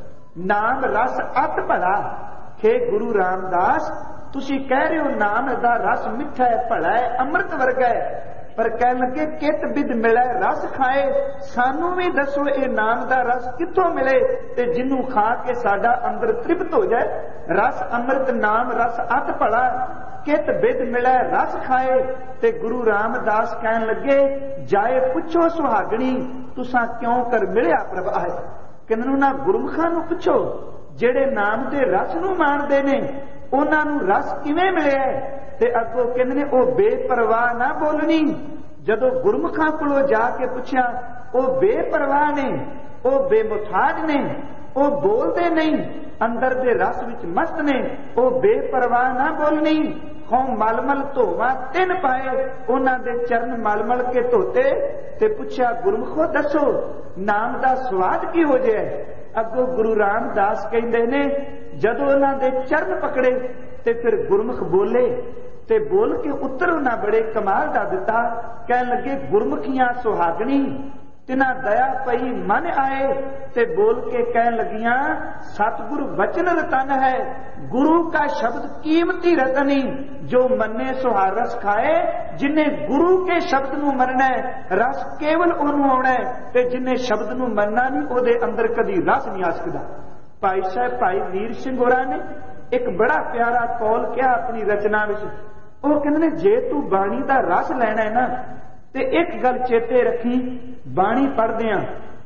ਨਾਮ ਰਸ ਅਤ ਭਲਾ। हे ਗੁਰੂ ਰਾਮਦਾਸ ਤੁਸੀਂ ਕਹਿ ਰਹੇ ਹੋ ਨਾਮ ਦਾ ਰਸ ਮਿੱਠਾ ਹੈ, ਭਲਾ ਹੈ, ਅੰਮ੍ਰਿਤ ਵਰਗਾ ਹੈ, ਪਰ ਕਹਿਣ ਲੱਗੇ ਕਿਤ ਬਿਦ ਮਿਲੇ ਰਸ ਖਾਏ। ਸਾਨੂੰ ਵੀ ਦੱਸੋ ਇਹ ਨਾਮ ਦਾ ਰਸ ਕਿੱਥੋਂ ਮਿਲੇ ਤੇ ਜਿਹਨੂੰ ਖਾ ਕੇ ਸਾਡਾ ਅੰਦਰ ਤ੍ਰਿਪਤ ਹੋ ਜਾਏ। ਰਸ ਅੰਮ੍ਰਿਤ ਨਾਮ ਰਸ ਅਤ ਭਲਾ, ਕਿਤ ਬਿਦ ਮਿਲੇ ਰਸ ਖਾਏ। ਤੇ ਗੁਰੂ ਰਾਮਦਾਸ ਕਹਿਣ ਲੱਗੇ ਜਾਏ ਪੁੱਛੋ ਸੁਹਾਗਣੀ ਤੁਸਾਂ ਕਿਉਂ ਕਰ ਮਿਲਿਆ ਪ੍ਰਭ ਆਏ। ਕਹਿੰਦੇ ਨਾ ਗੁਰਮੁਖਾਂ ਨੂੰ ਪੁੱਛੋ ਜਿਹੜੇ ਨਾਮ ਦੇ ਰਸ ਨੂੰ ਮਾਣਦੇ ਨੇ ਉਹਨਾਂ ਨੂੰ ਰਸ ਕਿਵੇਂ ਮਿਲਿਆ। ਤੇ ਅੱਗੋਂ ਕਹਿੰਦੇ ਨੇ ਉਹ ਬੇਪਰਵਾਹ ਨਾ ਬੋਲਣੀ। ਜਦੋਂ ਗੁਰਮੁਖਾਂ ਕੋਲੋਂ ਜਾ ਕੇ ਪੁੱਛਿਆ ਉਹ ਬੇਪਰਵਾਹ ਨੇ, ਉਹ ਬੇਮੁਥਾਜ ਨੇ, ਉਹ ਬੋਲਦੇ ਨਹੀਂ, ਅੰਦਰ ਦੇ ਰਸ ਵਿੱਚ ਮਸਤ ਨੇ, ਉਹ ਬੇਪਰਵਾਹ ਨਾ ਬੋਲਣੀ। ਹੋਂ ਮਲਮਲ ਧੋਵਾ 3 ਪਾਏ, ਉਹਨਾਂ ਦੇ ਚਰਨ ਮਲਮਲ ਕੇ ਧੋਤੇ। ਤੇ ਪੁੱਛਿਆ ਗੁਰਮੁਖੋ ਦੱਸੋ ਨਾਮ ਦਾ ਸਵਾਦ ਕਿਹੋ ਜਿਹਾ। ਅੱਗੋਂ ਗੁਰੂ ਰਾਮਦਾਸ ਕਹਿੰਦੇ ਨੇ ਜਦੋਂ ਉਹਨਾਂ ਦੇ ਚਰਨ ਪਕੜੇ ਤੇ ਫਿਰ ਗੁਰਮੁਖ ਬੋਲੇ ਤੇ ਬੋਲ ਕੇ ਉੱਤਰ ਉਹਨਾਂ ਬੜੇ ਕਮਾਲ ਦਾ ਦਿੱਤਾ। ਕਹਿਣ ਲੱਗੇ ਗੁਰਮੁਖੀਆਂ ਸੁਹਾਗਣੀ ਤਿਨਾ ਦਇਆ ਪਈ ਮਨ ਆਏ। ਤੇ ਬੋਲ ਕੇ ਕਹਿਣ ਲੱਗੀਆਂ ਸਤਿਗੁਰ ਵਚਨ ਰਤਨ ਹੈ, ਗੁਰੂ का शब्द कीमती रतनी, जो मन्ने सुहार रस खाए। जिन्हें गुरु के शब्द ਨੂੰ ਮੰਨਣਾ ਰਸ ਕੇਵਲ ਉਹਨੂੰ ਆਉਣਾ ਹੈ ਤੇ ਜਿन्हें ਸ਼ਬਦ ਨੂੰ ਮੰਨਣਾ ਨਹੀਂ ਉਹਦੇ ਅੰਦਰ ਕਦੀ ਰਸ ਨਹੀਂ ਆ ਸਕਦਾ। ਭਾਈ ਸਾਹਿਬ ਭਾਈ ਵੀਰ ਸਿੰਘ ਹੋਰਾਂ ਨੇ ਇੱਕ ਬੜਾ ਪਿਆਰਾ ਕੌਲ ਕਿਹਾ ਆਪਣੀ ਰਚਨਾ ਵਿੱਚ। ਉਹ ਕਹਿੰਦੇ ਨੇ ਜੇ ਤੂੰ ਬਾਣੀ ਦਾ ਰਸ ਲੈਣਾ ਹੈ ਨਾ ਤੇ ਇੱਕ ਗੱਲ ਚੇਤੇ ਰੱਖੀ, ਬਾਣੀ ਪੜ੍ਹਦਿਆਂ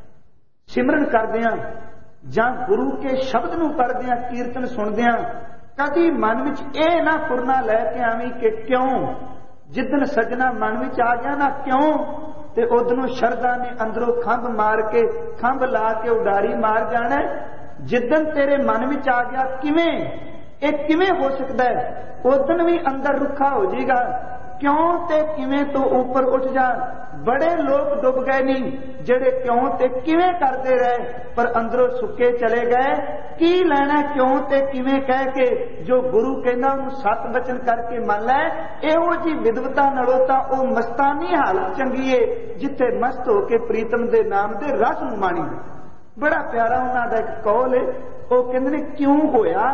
ਸਿਮਰਨ ਕਰਦਿਆਂ ਜਾਂ ਗੁਰੂ ਕੇ ਸ਼ਬਦ ਨੂੰ ਪੜ੍ਹਦਿਆਂ ਕੀਰਤਨ ਸੁਣਦਿਆਂ कदी मन विच ये ना फुरना लैके आवी कि क्यों, जिदन सजना मन विच आ गया ना क्यों, ते उदनों शरदा ने अंदरों खंभ मार के, खंभ ला के उडारी मार जाना। जिदन तेरे मन विच आ गया किवें, ये किवें हो सकता है, उदन भी अंदर रुखा हो जाएगा। क्यों ते किवें तो ऊपर उठ जा। बड़े लोग डुब गए नहीं जेड़े क्यों ते किवें करते रहे पर अंदरों सुके चले गए। की लेना क्यों ते किवें कह के, जो गुरु कहना उन्हें सत बचन करके मन लै। इहो जी विदवता नालों तां ओ मस्तानी हालत चंगी है जिथे मस्त होके प्रीतम दे नाम दे रस नूं माणी। बड़ा प्यारा उन्हां दा इक कौल है, वो कहंदे ने क्यों होया,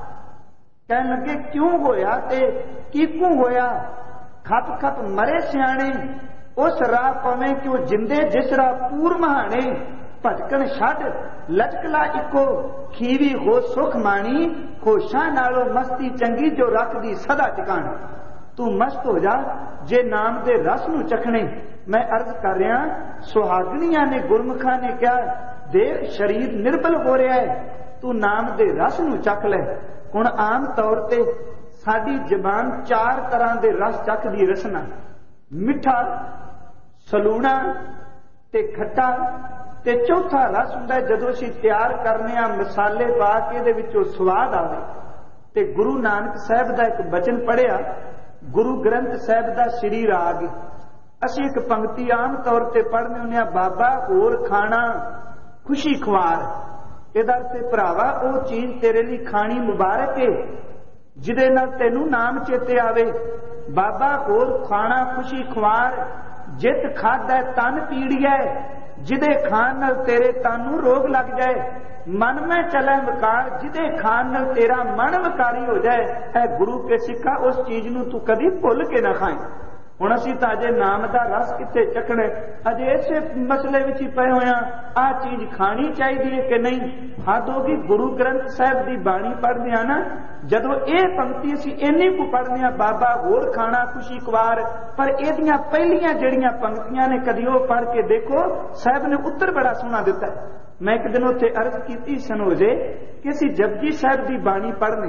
कहन लगे क्यों होया ते कीकू होया। खप खप मरे सियाणे उस राह पवे कि वो जिंदे जिस राह पूर महाने। भटकन छड़ लचकला इको खीवी हो सुख माणी। होशां नालों मस्ती चंगी जो रखदी सदा ठिकाने। तू मस्त हो जा जे नाम दे रस नूं चखने। मैं अर्ज कर रहा, सुहागनियां ने गुरमुखां ने क्या, देख शरीर निर्बल हो रहा है, तू नाम दे रस नूं चख ले। हुण आम तौर ते साडी जबान 4 तरह दे रस चखदी रसना, मिठा, सलूणा ते खट्टा ते चौथा रस हुंदा जदों असीं तैयार करने आ मसाले पा के इहदे विचों स्वाद आवे। ते गुरु नानक साहब दा एक बचन पढ़िया, गुरु ग्रंथ साहब दा श्री राग। असीं एक पंक्ति आम तौर ते पढ़ने हुंदे आ, बाबा होर खाना खुशी खुआर। इहदा अर्थ भरावा वो चीज तेरे लिए खानी मुबारक है जिदे नाल तैनूं नाम चेते आवे। बाबा होर खाना खुशी खुआर, जित खादा तन पीड़िया, जिदे खान नाल तेरे तन नूं रोग लग जाए। मन में चले विकार, जिदे खान नाल तेरा मन विकारी हो जाए। है गुरु के सिखा, उस चीज नूं तू कदी भुल के ना खाए। हुण असीं तां अजे नाम दा रस कित्थे चखणे, अजे इसे मसले विच ही पए होए आ चीज खानी चाहिदी है कि नहीं। हद हो गई। गुरु ग्रंथ साहिब दी बाणी पढ़दे आ ना, जदों ये पंक्ति असीं इन्नी को पढ़दे आ, बाबा होर खाना खुशी कुवार, पर इहदियां पहलियां जिहड़ियां पंक्तियां ने कदी ओह पढ़ के देखो, साहिब ने उत्तर बड़ा सोहना दिता है। मैं एक दिन उत्थे अर्ज कीती सनोजे कि असीं जपजी साहिब दी बाणी पढ़नी।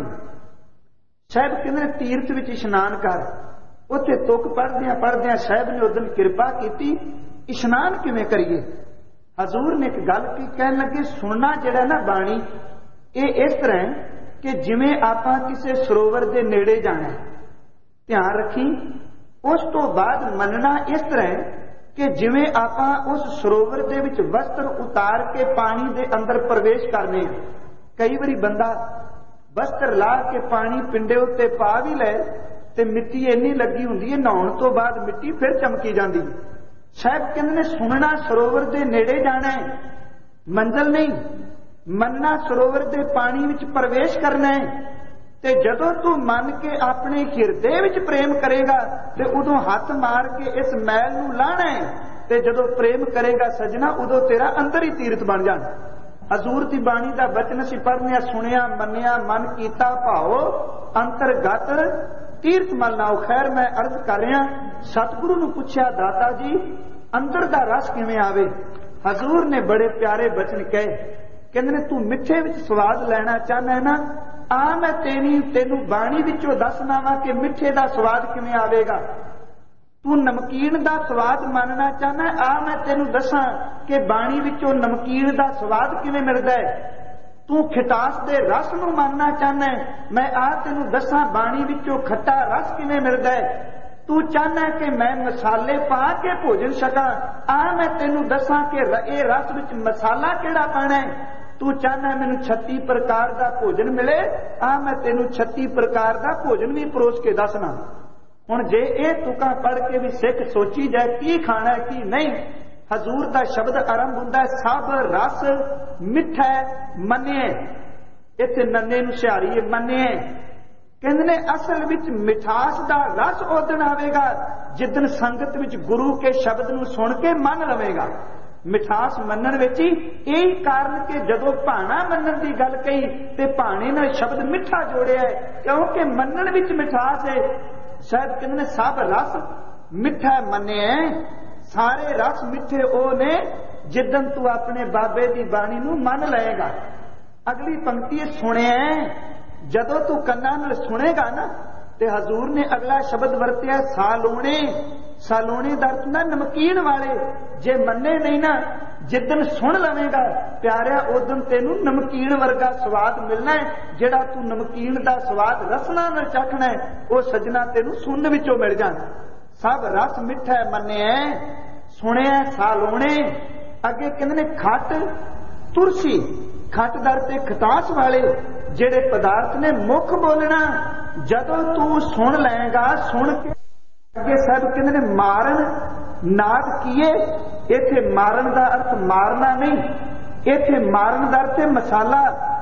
साहिब कहंदे तीर्थ विच इशनान कर। उत्थे तुक पढ़दे साहिब ने उदन किरपा की, इशनान किवें करिए। हजूर ने एक गल की, कहन लगे सुनना जिहड़ा ना बाणी, ये इस तरह कि जिवें आपां किसी सरोवर दे नेड़े जाना, ध्यान रखी। उस तो बाद मनना इस तरह कि जिवें आपां उस सरोवर दे विच वस्त्र उतार के पानी दे अंदर प्रवेश करने। कई बारी बंदा वस्त्र ला के पानी पिंडे उत्ते पा भी ले ते मिट्टी इन्नी लगी हुंदी है, नहाउण तो बाद मिट्टी फिर चमकी जाती। साहब कहंदे ने सुनना सरोवर दे नेड़े जाना है, मंजिल नहीं। मनना सरोवर दे पानी विच प्रवेश करना है। ते जदों तू मन के अपने हिरदे विच प्रेम करेगा ते उदों हथ मार के इस मैल नूं लाना है। ते जदों प्रेम करेगा सजना, उदों तेरा अंदर ही तीर्थ बन जाना। हजूर दी बाणी दा बचन असीं पढ़ने, सुनिया मन्निया मन कीता भाओ, अंतरगत तीर्थ मल नाओ। खैर मैं अर्ज कर रहा, सतगुरु नूं पुछया, दाता जी अंदर दा रस किवें आवे। हजूर ने बड़े प्यारे बचन कहे, कहंदे ने तू मिठे विच स्वाद लेना चाहना है ना, आ मैं तेनू बाणी विचों दसना वा कि मिठे दा स्वाद किवें आवेगा। तू नमकीन दा स्वाद मानना चाहना है, आ मैं तेनू दसां कि बाणी विचों नमकीन दा स्वाद किवें मिलदा है। तू खिटास दे रस नूं मानना चाहना है, मैं आ तेनू दसां बाणी विचों खट्टा रस किवें मिलदा है। तू चाहना है कि मैं मसाले पा के भोजन छकां, आ मैं तेनू दसां कि इह रस विच मसाला किहड़ा पाना है। तू चाहना है मैनू 36 प्रकार का भोजन मिले, आ मैं तेनू 36 प्रकार का भोजन भी परोस के दसना। हुण जे ये तुकां पढ़ के भी सिख सोची जाए की खाना है की नहीं। हजूर दा शब्द आरंभ हुंदा है, सब रस मिठा मन्ने। इत्थे नन्ने नूं सिहारीए मन्ने। कहंदे ने असल विच मिठास दा रस उदन आवेगा जिदन संगत विच गुरु के शब्द नूं सुन के मन लवेगा। मिठास मनन विच ही यही कारण कि जदों भाणा मनन की गल कही ते भाणे नाल शब्द मिठा जोड़िया है, क्योंकि मनन विच मिठास है। शायद कहंदे ने सब रस मिठा मन्ने। सारे रस मिठे ओ ने जिदन तू अपने बाबे की बाणी नूं मन लएगा। अगली पंक्ति सुने, जदों तू कन्नां नाल सुनेगा ना ते हजूर ने अगला शब्द वरतिया सालोने। सालोने दा अर्थ ना नमकीन वाले। जे मन्ने नहीं ना, जिदन सुन लवेगा प्यारिया उदन तेनू नमकीन वर्गा स्वाद मिलना है। जेड़ा तू नमकीन दा स्वाद रसना नाल चखना है वो सजना तेनू सुन विचों मिल जाना। सब रस मिठा मन्निया सुनिया सालोने। अगे कहंदे ने खट तुरसी। खट दर ते खटास वाले जेड़े पदार्थ ने मुख बोलना जदों तू सुन लैगा। सुन के अगे सब कहंदे ने मारन नाद किए। इथे मारन का अर्थ मारना नहीं, इथे मारन का अर्थ मसाला।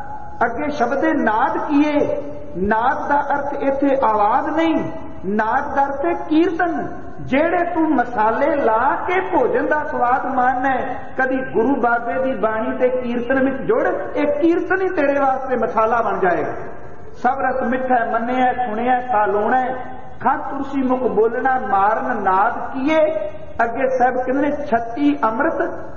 अगे शब्द नाद किए। नाद का अर्थ इथे आवाज नहीं, नाद का अर्थ कीर्तन। जेड़े तू मसाले ला के भोजन का स्वाद मानना है, कदी गुरु बाबे की बाणी ते कीर्तन में जोड़, एक कीर्तन ही तेरे वास्ते मसाला बन जाएगा। सब रस मिठा मन्निया सुनिया सालोना। खट तुलसी मुख बोलना मारन नाद किए। अगे सब कहते 36 अमृत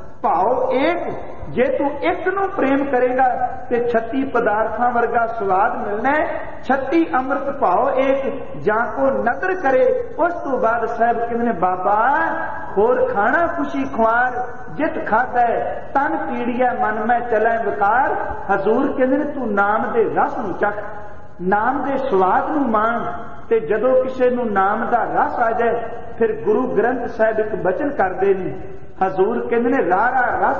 भाव एक। जे तू एक नू प्रेम करेगा ते 36 पदार्थां वर्गा स्वाद मिलना है। 36 अमृत भाव एक। जां को नदर करे उस तो बाद साहब कहते बाबा होर खाना खुशी खुआर जित खादा है तन पीड़िया मन में चलै विकार। हजूर कहते तू नाम दे रस नू चख, नाम दे स्वाद नू मान। ते जदों किसी नू नाम दा रस आ जाए फिर गुरु ग्रंथ साहिब एक बचन करते हैं। हजूर कहते ने रारा रस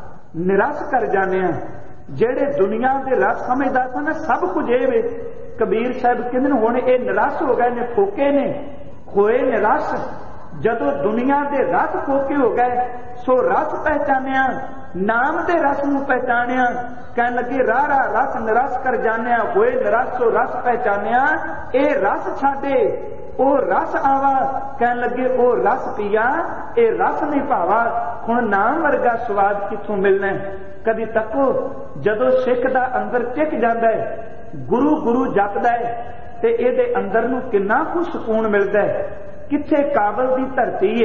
निरस कर जाने। जेड़े दुनिया के रस समझदा सा ना सब कुछ ये वे। कबीर साहब कहते हुण ये निरस हो गए ने, फोके ने, खोए निरस। जदों दुनिया के रस फोके हो गए सो रस पहचानिया, नाम दे रस नूं पहचानिया। कहन लगे रारा रस निरस कर जानिया, होए निरस सो रस पहचानिया। ए रस छाडे ओ रस आवा। कहन लगे ओ रस पिया ए रस नहीं भावा। हुण नाम वर्गा स्वाद किथों मिलना है। कदी तको जदों सिख दा अंदर टिक जांदा है, गुरु गुरु जपदा है ते इहदे अंदर नूं किन्ना कुछ सुकून मिलदा है। किथे काबल दी धरती है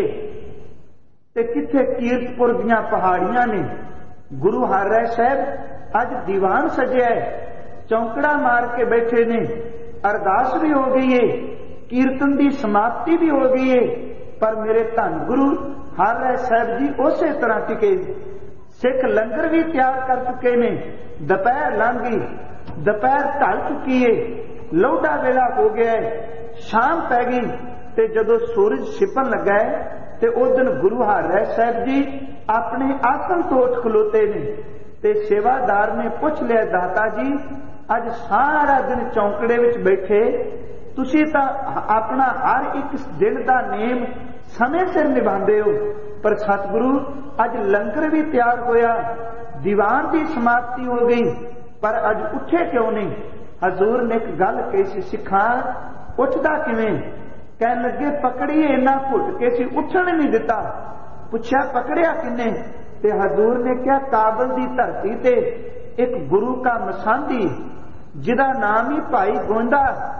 ते किथे कीरतपुर दीआं पहाड़ियां ने। गुरु हर राय साहब अज दीवान सजिया है, चौंकड़ा मार के बैठे ने। अरदास भी हो गई है, कीर्तन की समाप्ति भी हो गई है, पर मेरे धन गुरु हर राय साहब जी उसे तरह टिके। सिख लंगर भी तैयार कर चुके ने। दोपहर लंघ गई, दोपहर ढल चुकी है, लौटा वेला हो गया है, शाम पै गई। ते जदों सूरज छिपन लगा है ते उस दिन गुरु हर राय साहब जी अपने आसन तो उठ खलोते ने। ते सेवादार ने पूछ लिया दाता जी अज सारा दिन चौंकड़े विच बैठे, तुसी तां अपना हर एक दिन का नेम समय सिर निभांदे हो, पर सतगुरु अज लंगर भी तैयार होया, दीवान की समाप्ति हो गई, पर अज उठे क्यों नहीं। हजूर ने एक गल कही सी, सिखा उठदा किवें। कहन लगे पकड़िए इन्ना घुट के सी, उठन नहीं दिता। पुछया पकड़िया किन्ने, ते हजूर ने क्या काबल की धरती ते एक गुरु का मसांदी जिदा नाम ही भाई गोंदा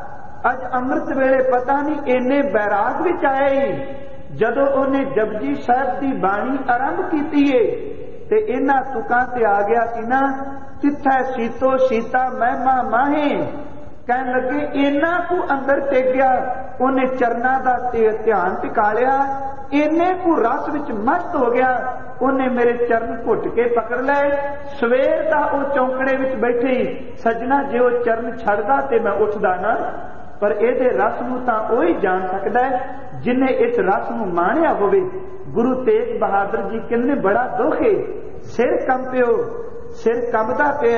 अज अमृत वेले पता नहीं इन्ने बैराग विच आया ही जदों उन्हें जपजी साहब की बाणी आरंभ की है ते इन्हां तुकां ते आ गया सी ना, तिथै सीतो सीता महिमा माहे। कहन लगे इन्ना को अंदर टेक गया, उन्हें चरना का ध्यान टिका लिया, इन्ने को रस विच मस्त हो गया, उन्हें मेरे चरण घुट के पकड़ ले। सवेर का वो चौंकड़े विच बैठे सजना जे वो चरण छड़दा ते मैं उठदा ना, पर इहदे रस नूं तां ओही जान सकदा है जिन्हें इस रस नूं माणिया होवे। गुरु तेग बहादुर जी कहंदे बड़ा दुख है, सिर कंपियो, सिर कंबदा पिया,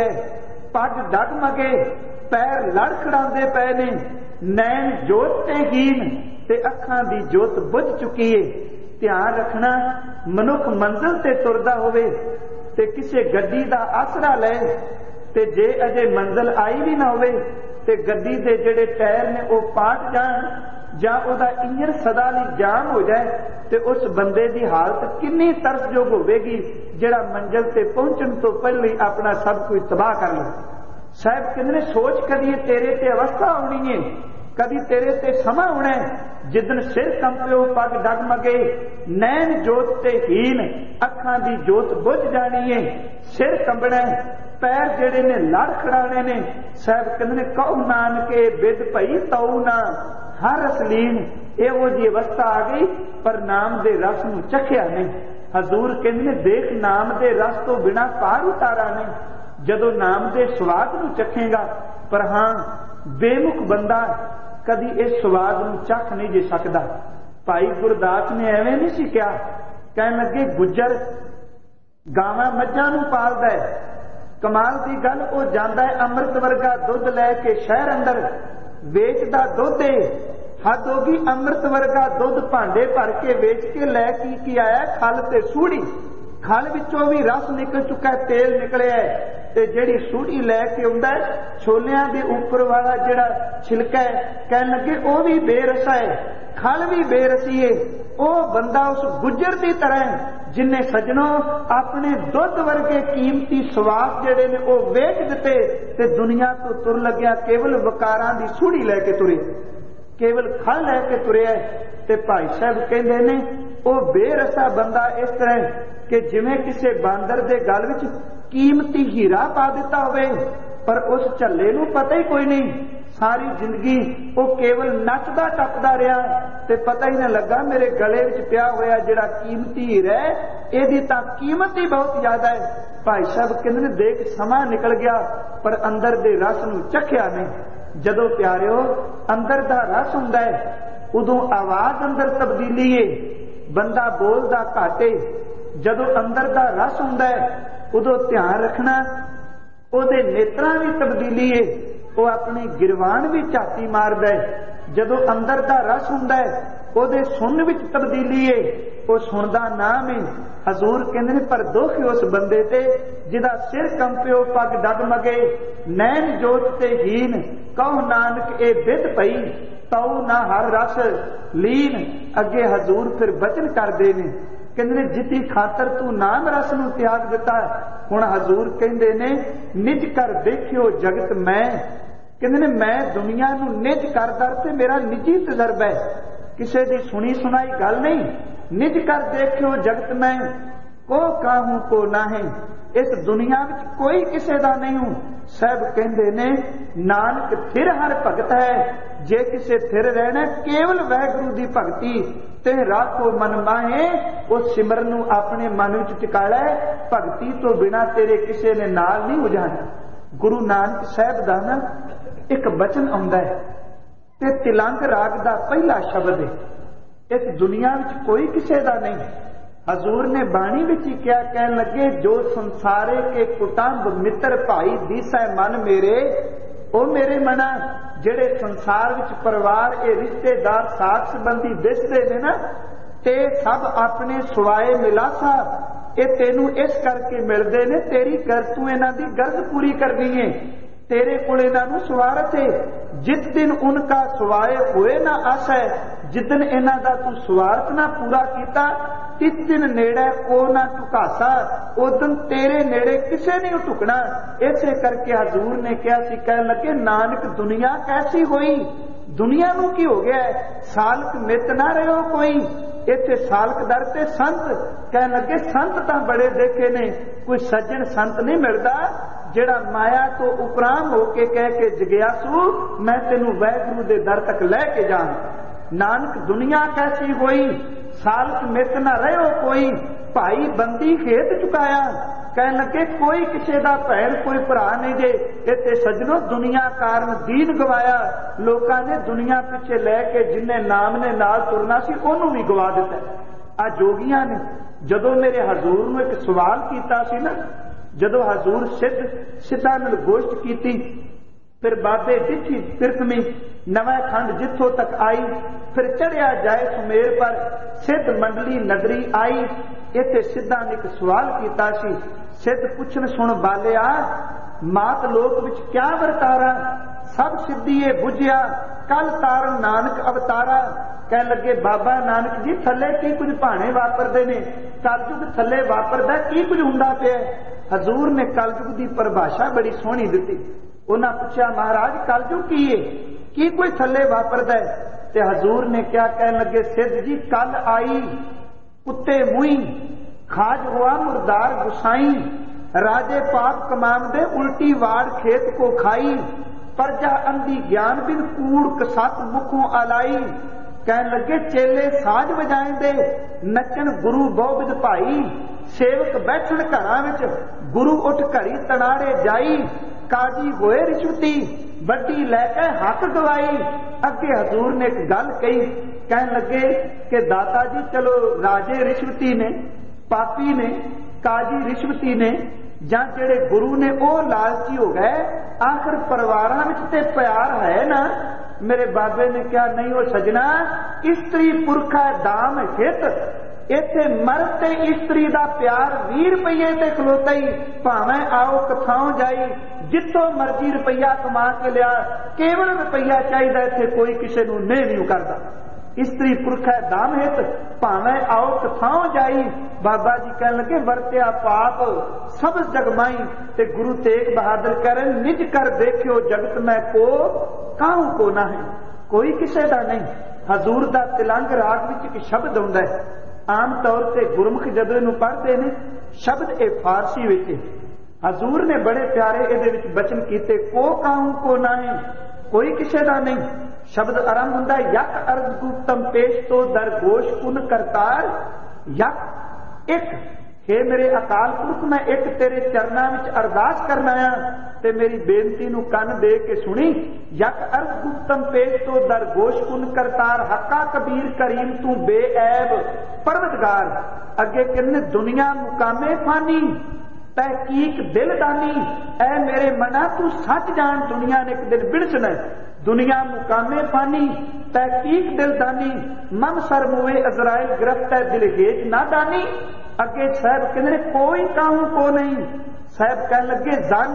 पग डगमगे, पैर लड़खड़ांदे पए ने, नैन जोत ते हीन ते अखां दी जोत बुझ चुकी है। ध्यान रखना मनुख मंजिल ते तुरदा होवे ते किसी गड्डी दा आसरा ले ते जे अजे मंजिल आई भी ना होवे ते गड्डी दे जेड़े टायर ने वो पाट जान जां ओदा इंजन सदा लई जाम हो जाए ते उस बंदे दी हालत किन्नी तरसजोग होवेगी जेड़ा मंजिल ते पहुंचण तो पहले अपना सब कुछ तबाह कर ले। साहब कहते सोच कदी तेरे ते अवस्था होनी है, कदी तेरे ते समा होना है जिदन सिर कंपियो पग डगमगे, नैन जोत ते हीन, अखां दी जोत बुझ जानी है, सिर कंबना पैर जेड़े ने लड़ खड़ाने ने। साहब कहते ने कहो नानके बिद भई तऊ ना हर असलीन। ਇਹੋ जी अवस्था आ गई पर नाम दे रस नूं चखिया नहीं। हजूर कहते ने देख नाम दे रस तो बिना पार उतारा नहीं। जदों नाम दे स्वाद नूं चखेगा, पर हाँ बेमुख बंदा कदी इस स्वाद नूं चख नहीं जे सकदा। भाई गुरदास ने एवें नहीं सी कहा, कहन लगे गुज्जर गावां मੱਝਾਂ नूं पालदा है, कमाल की गल वो जांदा है अमृत वर्गा दुध लैके शहर अंदर वेचदा दुध है। हद होगी अमृत वर्गा दुध भांडे भर के वेच के लै की आया खल ते सूढ़ी। खल विचों भी रस निकल चुका है, तेल निकलिया है, ते जेड़ी सूढ़ी लैके आउंदा है छोलियां दे उपर वाला जेड़ा छिलका है कहन लगे वो भी बेरसा है, खल भी बेरसी है। वो बंदा उस गुज्जर की तरह है जिन्हें सजनों अपने दुध वर्गे कीमती स्वाद जेड़े ने वो वेच दिते ते दुनिया तो तुर लग्या केवल वकारां दी सूढ़ी लैके तुरे, केवल खल लैके तुरिया। ते भाई साहब कहंदे ने वो बेरसा बंदा इस तरह कि जिवें किसी बांदर दे गल विच कीमती हीरा पा दिता होवे, पर उस झल्ले नूं पता ही कोई नहीं। सारी जिंदगी वो केवल नचदा टपदा रहा ते पता ही ना लगा मेरे गले विच पिया होया जिहड़ा कीमती हीरा है इहदी तां कीमत ही बहुत ज्यादा है। भाई साहब कहंदे ने देख समा निकल गया पर अंदर दे रस नूं चखिया नहीं। जदों प्यारिओ अंदर दा रस हुंदा है उदों आवाज अंदर तब्दीली है, बंदा बोलदा घट है। जदों अंदर दा रस हुंदा है उदों ध्यान रखना उहदे नेत्रां दी तब्दीली है, वो अपनी गिरवान भी झाती मारदा है। जदों अंदर दा रस हुंदा है उहदे सुन विच तब्दीली है, वो सुनदा नाम है। हजूर कहंदे ने पर दुख उस बंदे ते जिहदा सिर कंपिओ पग डगमगे नैन जोत ते हीन। कहो नानक ए बिद पई तऊ ना हर रस लीन। अगे हजूर फिर बचन करदे ने, कहंदे ने जिती खातर तू नाम रस नूं त्याग दिता। हुण हजूर कहंदे ने निज कर देखियो जगत मैं। कहंदे ने मैं दुनिया नूं निज करदा ते मेरा निजी तजर्बा है, किसी दी सुनी सुनाई गल नहीं। निज कर देखियो जगत मैं को काहूं को नाहे। इस दुनिया विच कोई किसी दा नहीं हूं। साहब कहंदे ने नानक थिर हर भगत है, जे किसे थिर रहना केवल वाहिगुरू दी भगती ते राखो मन माहे। उस सिमरन नूं अपने मन विच टिका लै, भगती तो बिना तेरे किसी ने नाल नहीं हो जाना। गुरु नानक साहब दा ना एक बचन आउंदा है ते तिलंग राग दा पहला शब्द है, इस दुनिया विच कोई किसी दा नहीं। हजूर ने बाणी विच ही क्या कहन लगे, जो संसारे के कुटुंब मित्र भाई दीसै मन मेरे, ओ मेरे मना। जेड़े संसार विच परिवार ए रिश्तेदार साथ संबंधी दिसदे ने ना ते सब अपने सुवाए मिलासा ये तेनू इस करके मिलते ने, तेरी कर तू इन्हां दी गर्ज पूरी करनी है, तेरे कोल इन्हां नू स्वार्थ है। जिस दिन उनका सुवाए हुए ना आशा, जिदन इन्हां दा तू स्वार्थ ना पूरा कीता तिस दिन नेड़े ओ ना टुकासा, उदन तेरे नेड़े किसे नहीं टुकना। इसे करके हजूर ने कहा सी, कह लगे नानक दुनिया कैसी होई, दुनिया नू की हो गया है, सालक मित ना रहो कोई। इत्थे सालक दर ते संत कह लगे संत तां बड़े देखे ने, कोई सज्जन संत नहीं मिलता जेड़ा माया तो उपराम होके कह के जगियासू मैं तेनू वाहिगुरू दे दर तक लैके जा। नानक दुनिया कैसी होई, सालक मित ना रहो कोई, भाई बंदी खेत चुकाया। कह लगे कोई किसी का भैन कोई भरा नहीं जे। इत्थे सज्जनों दुनिया कारण दीन गवाया, लोगों ने दुनिया पिछे लैके जिन्हें नाम ने नाल तुरना सी ओनू भी गवा दिता। आ जोगियां ने जदों मेरे हजूर नूं एक सवाल कीता सी ना, जदों हजूर सिद्धा नाल गोश्त कीती, फिर बाबे डिठी तिरकमी नवा खंड जिथों तक आई, फिर चढ़िया जाए सुमेर पर सिद्ध मंडली नगरी आई। इत्थे सिद्धा ने एक सवाल कीता सी, सिद्ध पुछन सुन बालिया मात लोक विच क्या वरतारा, सब सिद्धिए बुझिया कल तारन नानक अवतारा। कह लगे बाबा नानक जी थले की कुछ भाने वापरदे ने, कलयुग थले वापरदा की कुछ हुंदा पिया। हजूर ने कलयुग की परिभाषा बड़ी सोहनी दिती। उन्हें पूछा महाराज कलयुग की है, की कोई थले वापरदा है? ते हजूर ने क्या कहन लगे, सिद्ध जी कल आई कुत्ते मुई, खाज हुआ मुर्दार गुसाई, राजे पाप कमामदे उल्टी वाड़ खेत को खाई, प्रजा अंधी ज्ञान बिन कूड़ कसत मुखों आलाई। कहन लगे चेले साज बजाएंदे नचन गुरु बहुविध भाई, सेवक बैठन घरां विच गुरु उठ घड़ी तनाड़े जाई। काजी होए रिश्वती वड्डी लैके हक गवाई। अगे हजूर ने एक गल कही, कहन लगे कि दाता जी चलो राजे रिश्वती ने, पापी ने, काजी रिश्वती ने, ਜਾਂ ਜਿਹੜੇ ਗੁਰੂ ਨੇ ਉਹ ਲਾਲਚੀ ਹੋ ਗਏ। ਆਖਰ ਪਰਿਵਾਰਾਂ ਵਿੱਚ ਤੇ ਪਿਆਰ ਹੈ ਨਾ। ਮੇਰੇ ਬਾਬੇ ਨੇ ਕਿਹਾ ਨਹੀਂ ਉਹ ਸਜਣਾ, ਇਸਤਰੀ ਪੁਰਖਾ ਦਾਮ ਹਿਤ, ਇੱਥੇ ਮਰਦ ਤੇ ਇਸਤਰੀ ਦਾ ਪਿਆਰ 20 ਰੁਪਈਏ ਤੇ ਖਲੋਤਾ ਹੀ, ਭਾਵੇਂ ਆਓ ਕਥਾਓਂ ਜਾਈ, ਜਿੱਥੋਂ ਮਰਜ਼ੀ ਰੁਪਈਆ ਕਮਾ ਕੇ ਲਿਆ, ਕੇਵਲ ਰੁਪਈਆ ਚਾਹੀਦਾ, ਇੱਥੇ ਕੋਈ ਕਿਸੇ ਨੂੰ ਨਹੀਂ ਕਰਦਾ। इस्त्री पुरख है दाम हित, भावे आओ कथाओं जाई। बाबा जी कहने लगे वरत्या पाप सब जगमाई, ते गुरु तेग बहादुर कह रहे निज कर देखियो जगत में को काहू को ना है, कोई किसे दा नहीं। हजूर दा तिलंग राग विच एक शब्द हुंदा है, आम तौर ते गुरमुख जदों इहनूं पढ़दे ने शब्द ए फारसी विच, हजूर ने बड़े प्यारे इहदे विच बचन कीते, को काहू को ना है, कोई किसे दा नहीं। शब्द आरंभ होंदा यक अर्ज गुप्तम पेश तो दर घोष पुन करतार। यक एक, हे मेरे अकाल पुरख मैं एक तेरे चरना विच अरदास करना आ, ते मेरी बेनती नूं कन दे के सुनी। यक अर्ज गुप्तम पेश तो दर घोष पुन करतार, हक्का कबीर करीम तू बेऐब परवतगार। अगे किन्ने दुनिया मुकामे फानी, तहकीक दिल दानी, ऐ मेरे मना तू सच जान, दुनिया ने एक दिन बिड़सना। दुनिया मुकामे फानी तहकीक दिलदानी, मन सर मुए अजराइल गिरफ्त है दिल हेज ना दानी। अगे साहब कहने कोई काहू को नहीं। साहब कह लगे जन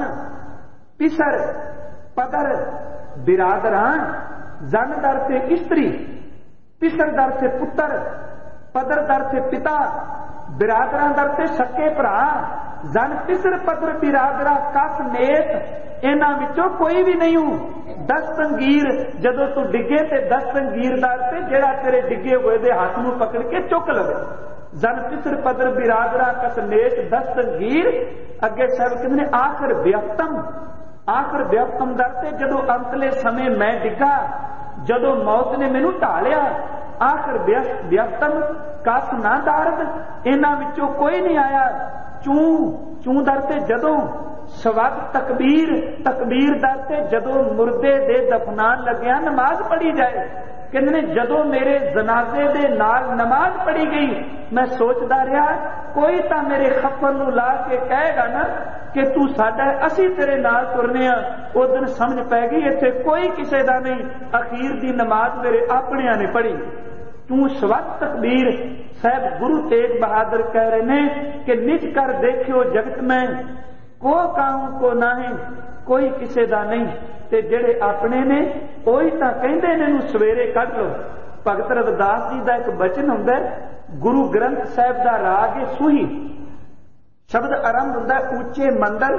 पिसर पदर बिरादरान, जन दर से स्त्री, पिसर दर से पुत्र, पदर दर से पिता, बिरादरा दर से सके भरा। जन पिसर पदर बिरादरा कस नेत, इन्हां विचों कोई भी नहीं हूं। 10 संगीर जदों तू डिगे ते 10 संगीरदार ते जेड़ा तेरे डिगे हुए दे हाथ नूं पकड़ के चुक लवे। जन पिसर पदर बिरादरा कस नेत 10 संगीर। अगे साहब कहंदे आखिर व्यक्तम, आखिर व्यक्तम दर ते जदों अंतले समय मैं डिगा, जदों मौत ने मैनूं ढा लिया, आखिर व्यक्तम कस ना दारद, इन्हां विचों कोई नहीं आया। चूं चूं दर ते जदों सवद तकबीर, तकबीर दर ते जदों मुर्दे दे दफनान लग्या नमाज पढ़ी जाए। कहंदे जदों मेरे जनाजे दे नाल नमाज पढ़ी गई, मैं सोचदा रहा कोई तां मेरे खफन नूं ला के कहेगा ना कि तू साडा असीं तेरे नाल तुरने आ। उस दिन समझ पै गई इत्थे कोई किसे दा नहीं, अखीर दी नमाज मेरे अपनियां ने पढ़ी। तू सवद तकबीर। साहब गुरु तेग बहादुर कह रहे ने कि निज कर देखियो जगत में को काहू को ना है, कोई किसे दा नहीं। ते जेड़े अपने ने ओही तां कहंदे ने नूं सवेरे कढ लो। भगत रविदास जी दा एक बचन हुंदा है, गुरु ग्रंथ साहिब दा राग है सूही। शब्द आरंभ हुंदा ऊंचे मंदर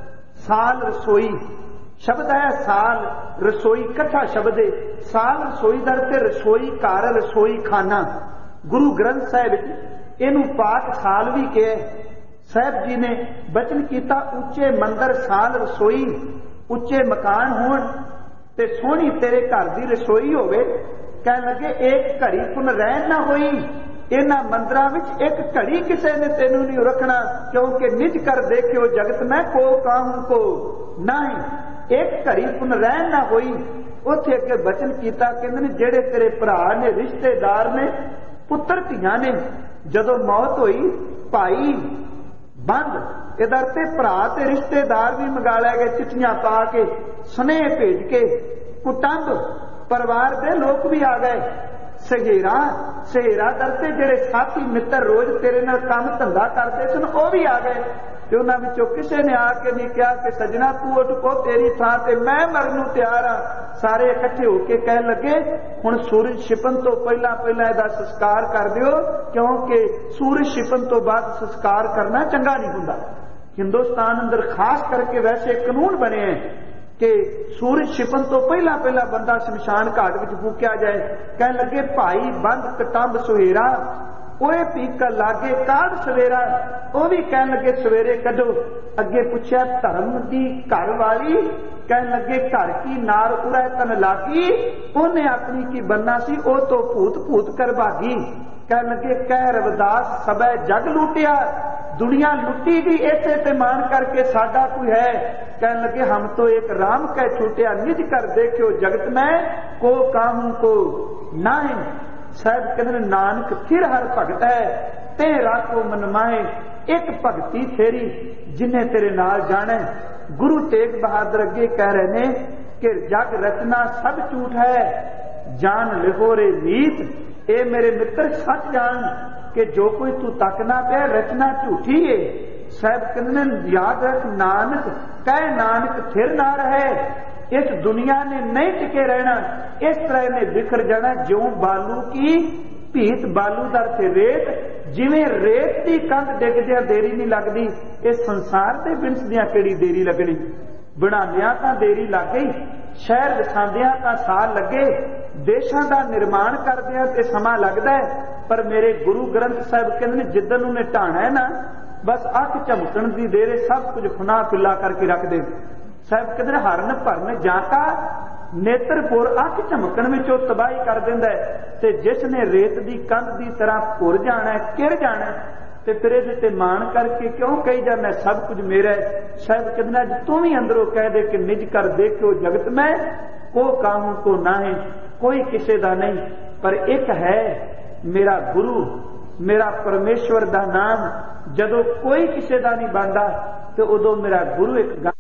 साल रसोई, शब्द है साल रसोई कट्ठा शब्द है। साल रसोई दर ते रसोई घर रसोई खाना। गुरु ग्रंथ साहिब इनू पाक साल भी कहे। साहब जी ने बचन किया उच्चे मंदिर साल रसोई, उच्चे मकान होण ते सोहनी तेरे घर दी रसोई होवे। कह लगे एक घड़ी पुन रहन ना होई, इन्हां मंदिरां विच एक घड़ी किसे ने तेनू नहीं रखना, क्योंकि निज कर देखियो जगत में को काहू को नहीं, एक घड़ी पुन रहन ना होई। उत्थे अगे बचन किया कहंदे ने जेड़े तेरे भरा ने, रिश्तेदार ने, पुत्र धियां ने, जदों मौत होई भाई बंद इधर ते भरा ते रिश्तेदार भी मंगा लै गए, चिट्ठियां पा के सुनेह भेज के, कुटुंब परिवार दे लोग भी आ गए। सहेरा सहेरा दर ते जेड़े साथी मित्र रोज तेरे नाल काम धंधा करते सन वो भी आ गए। ते उन्हां विचों किसे ने आके नहीं कहा कि सजना तू उठ पो, तेरी थां ते मैं मरन नूं तैयार हां। सारे इकट्ठे होके कह लगे हुण सूरज छिपन तो पहला पहला इहदा संस्कार कर दिओ, क्योंकि सूरज छिपन तो बाद संस्कार करना चंगा नहीं हुंदा। हिंदुस्तान अंदर खास करके वैसे कानून बने हैं कि सूरज छिपन तो पहला पहला बंदा शमशान घाट विच फूकिया जाए। कह लगे भाई बंद कटंब सुहेरा ओए पीका लागे काढ़ सवेरा, वो भी कह लगे सवेरे कढो। अगे पूछया धर्म दी घर वाली, कह लगे घर की नार उरै तन लागी, उन्हें अपनी की बनना सी ओ तो भूत भूत कर भागी। कह लगे कह रविदास सबै जग लूटिया, दुनिया लुटी दी ऐसे ते मान करके साडा कोई है। कह लगे हम तो एक राम कह छूटिया, निज कर देखियो जगत में को काहू को नाहे। साहब कहते नानक फिर हर भगत है, ते राखो मन माहे, एक भगती फेरी जिन्हें तेरे नाल जाने। गुरु तेग बहादुर अगे कह रहे ने कि जग रचना सब झूठ है, जान लिहो रे नीत। ए मेरे मित्र सच जान कि जो कोई तू तकना पे रचना झूठी है। साहब कहते याद रख नानक कह नानक फिर ना रहे, इस दुनिया ने नहीं टिके रहना, इस तरह ने बिखर जाना ज्यों बालू की भीत। बालू दर से रेत, जिवें रेत की कंध डिगदिया देरी नहीं लगती, इस संसार के बिंसदियां केड़ी देरी लगनी। बनांदियां तां देरी लग गई, शहर वसांदियां तां साल लगे, देशां दा निर्माण करदियां ते समा लगदा है। पर मेरे गुरु ग्रंथ साहिब कहते जिद्दन उन्हें ढाना है ना, बस अख झमकण दी देरे सब कुछ फुना फिला करके रख दे। साहिब कहते हरन भरन जाता नेत्रपुर अख झमकण विचों तबाही कर दिंदा है। ते जिसने रेत दी कंध दी तरह भुर जाना है, किर जाना है, ते फिर इहदे ते मान करके क्यों कही जाना सब कुछ मेरा है। साहिब कहते अज तू भी अंदरों कह दे कि निज कर देखियो जगत में को काहू को नाहे, कोई किसी दा नहीं पर एक है मेरा गुरु, मेरा परमेश्वर दा नाम। जदों कोई किसी दा नहीं बनता तो उदों मेरा गुरु एक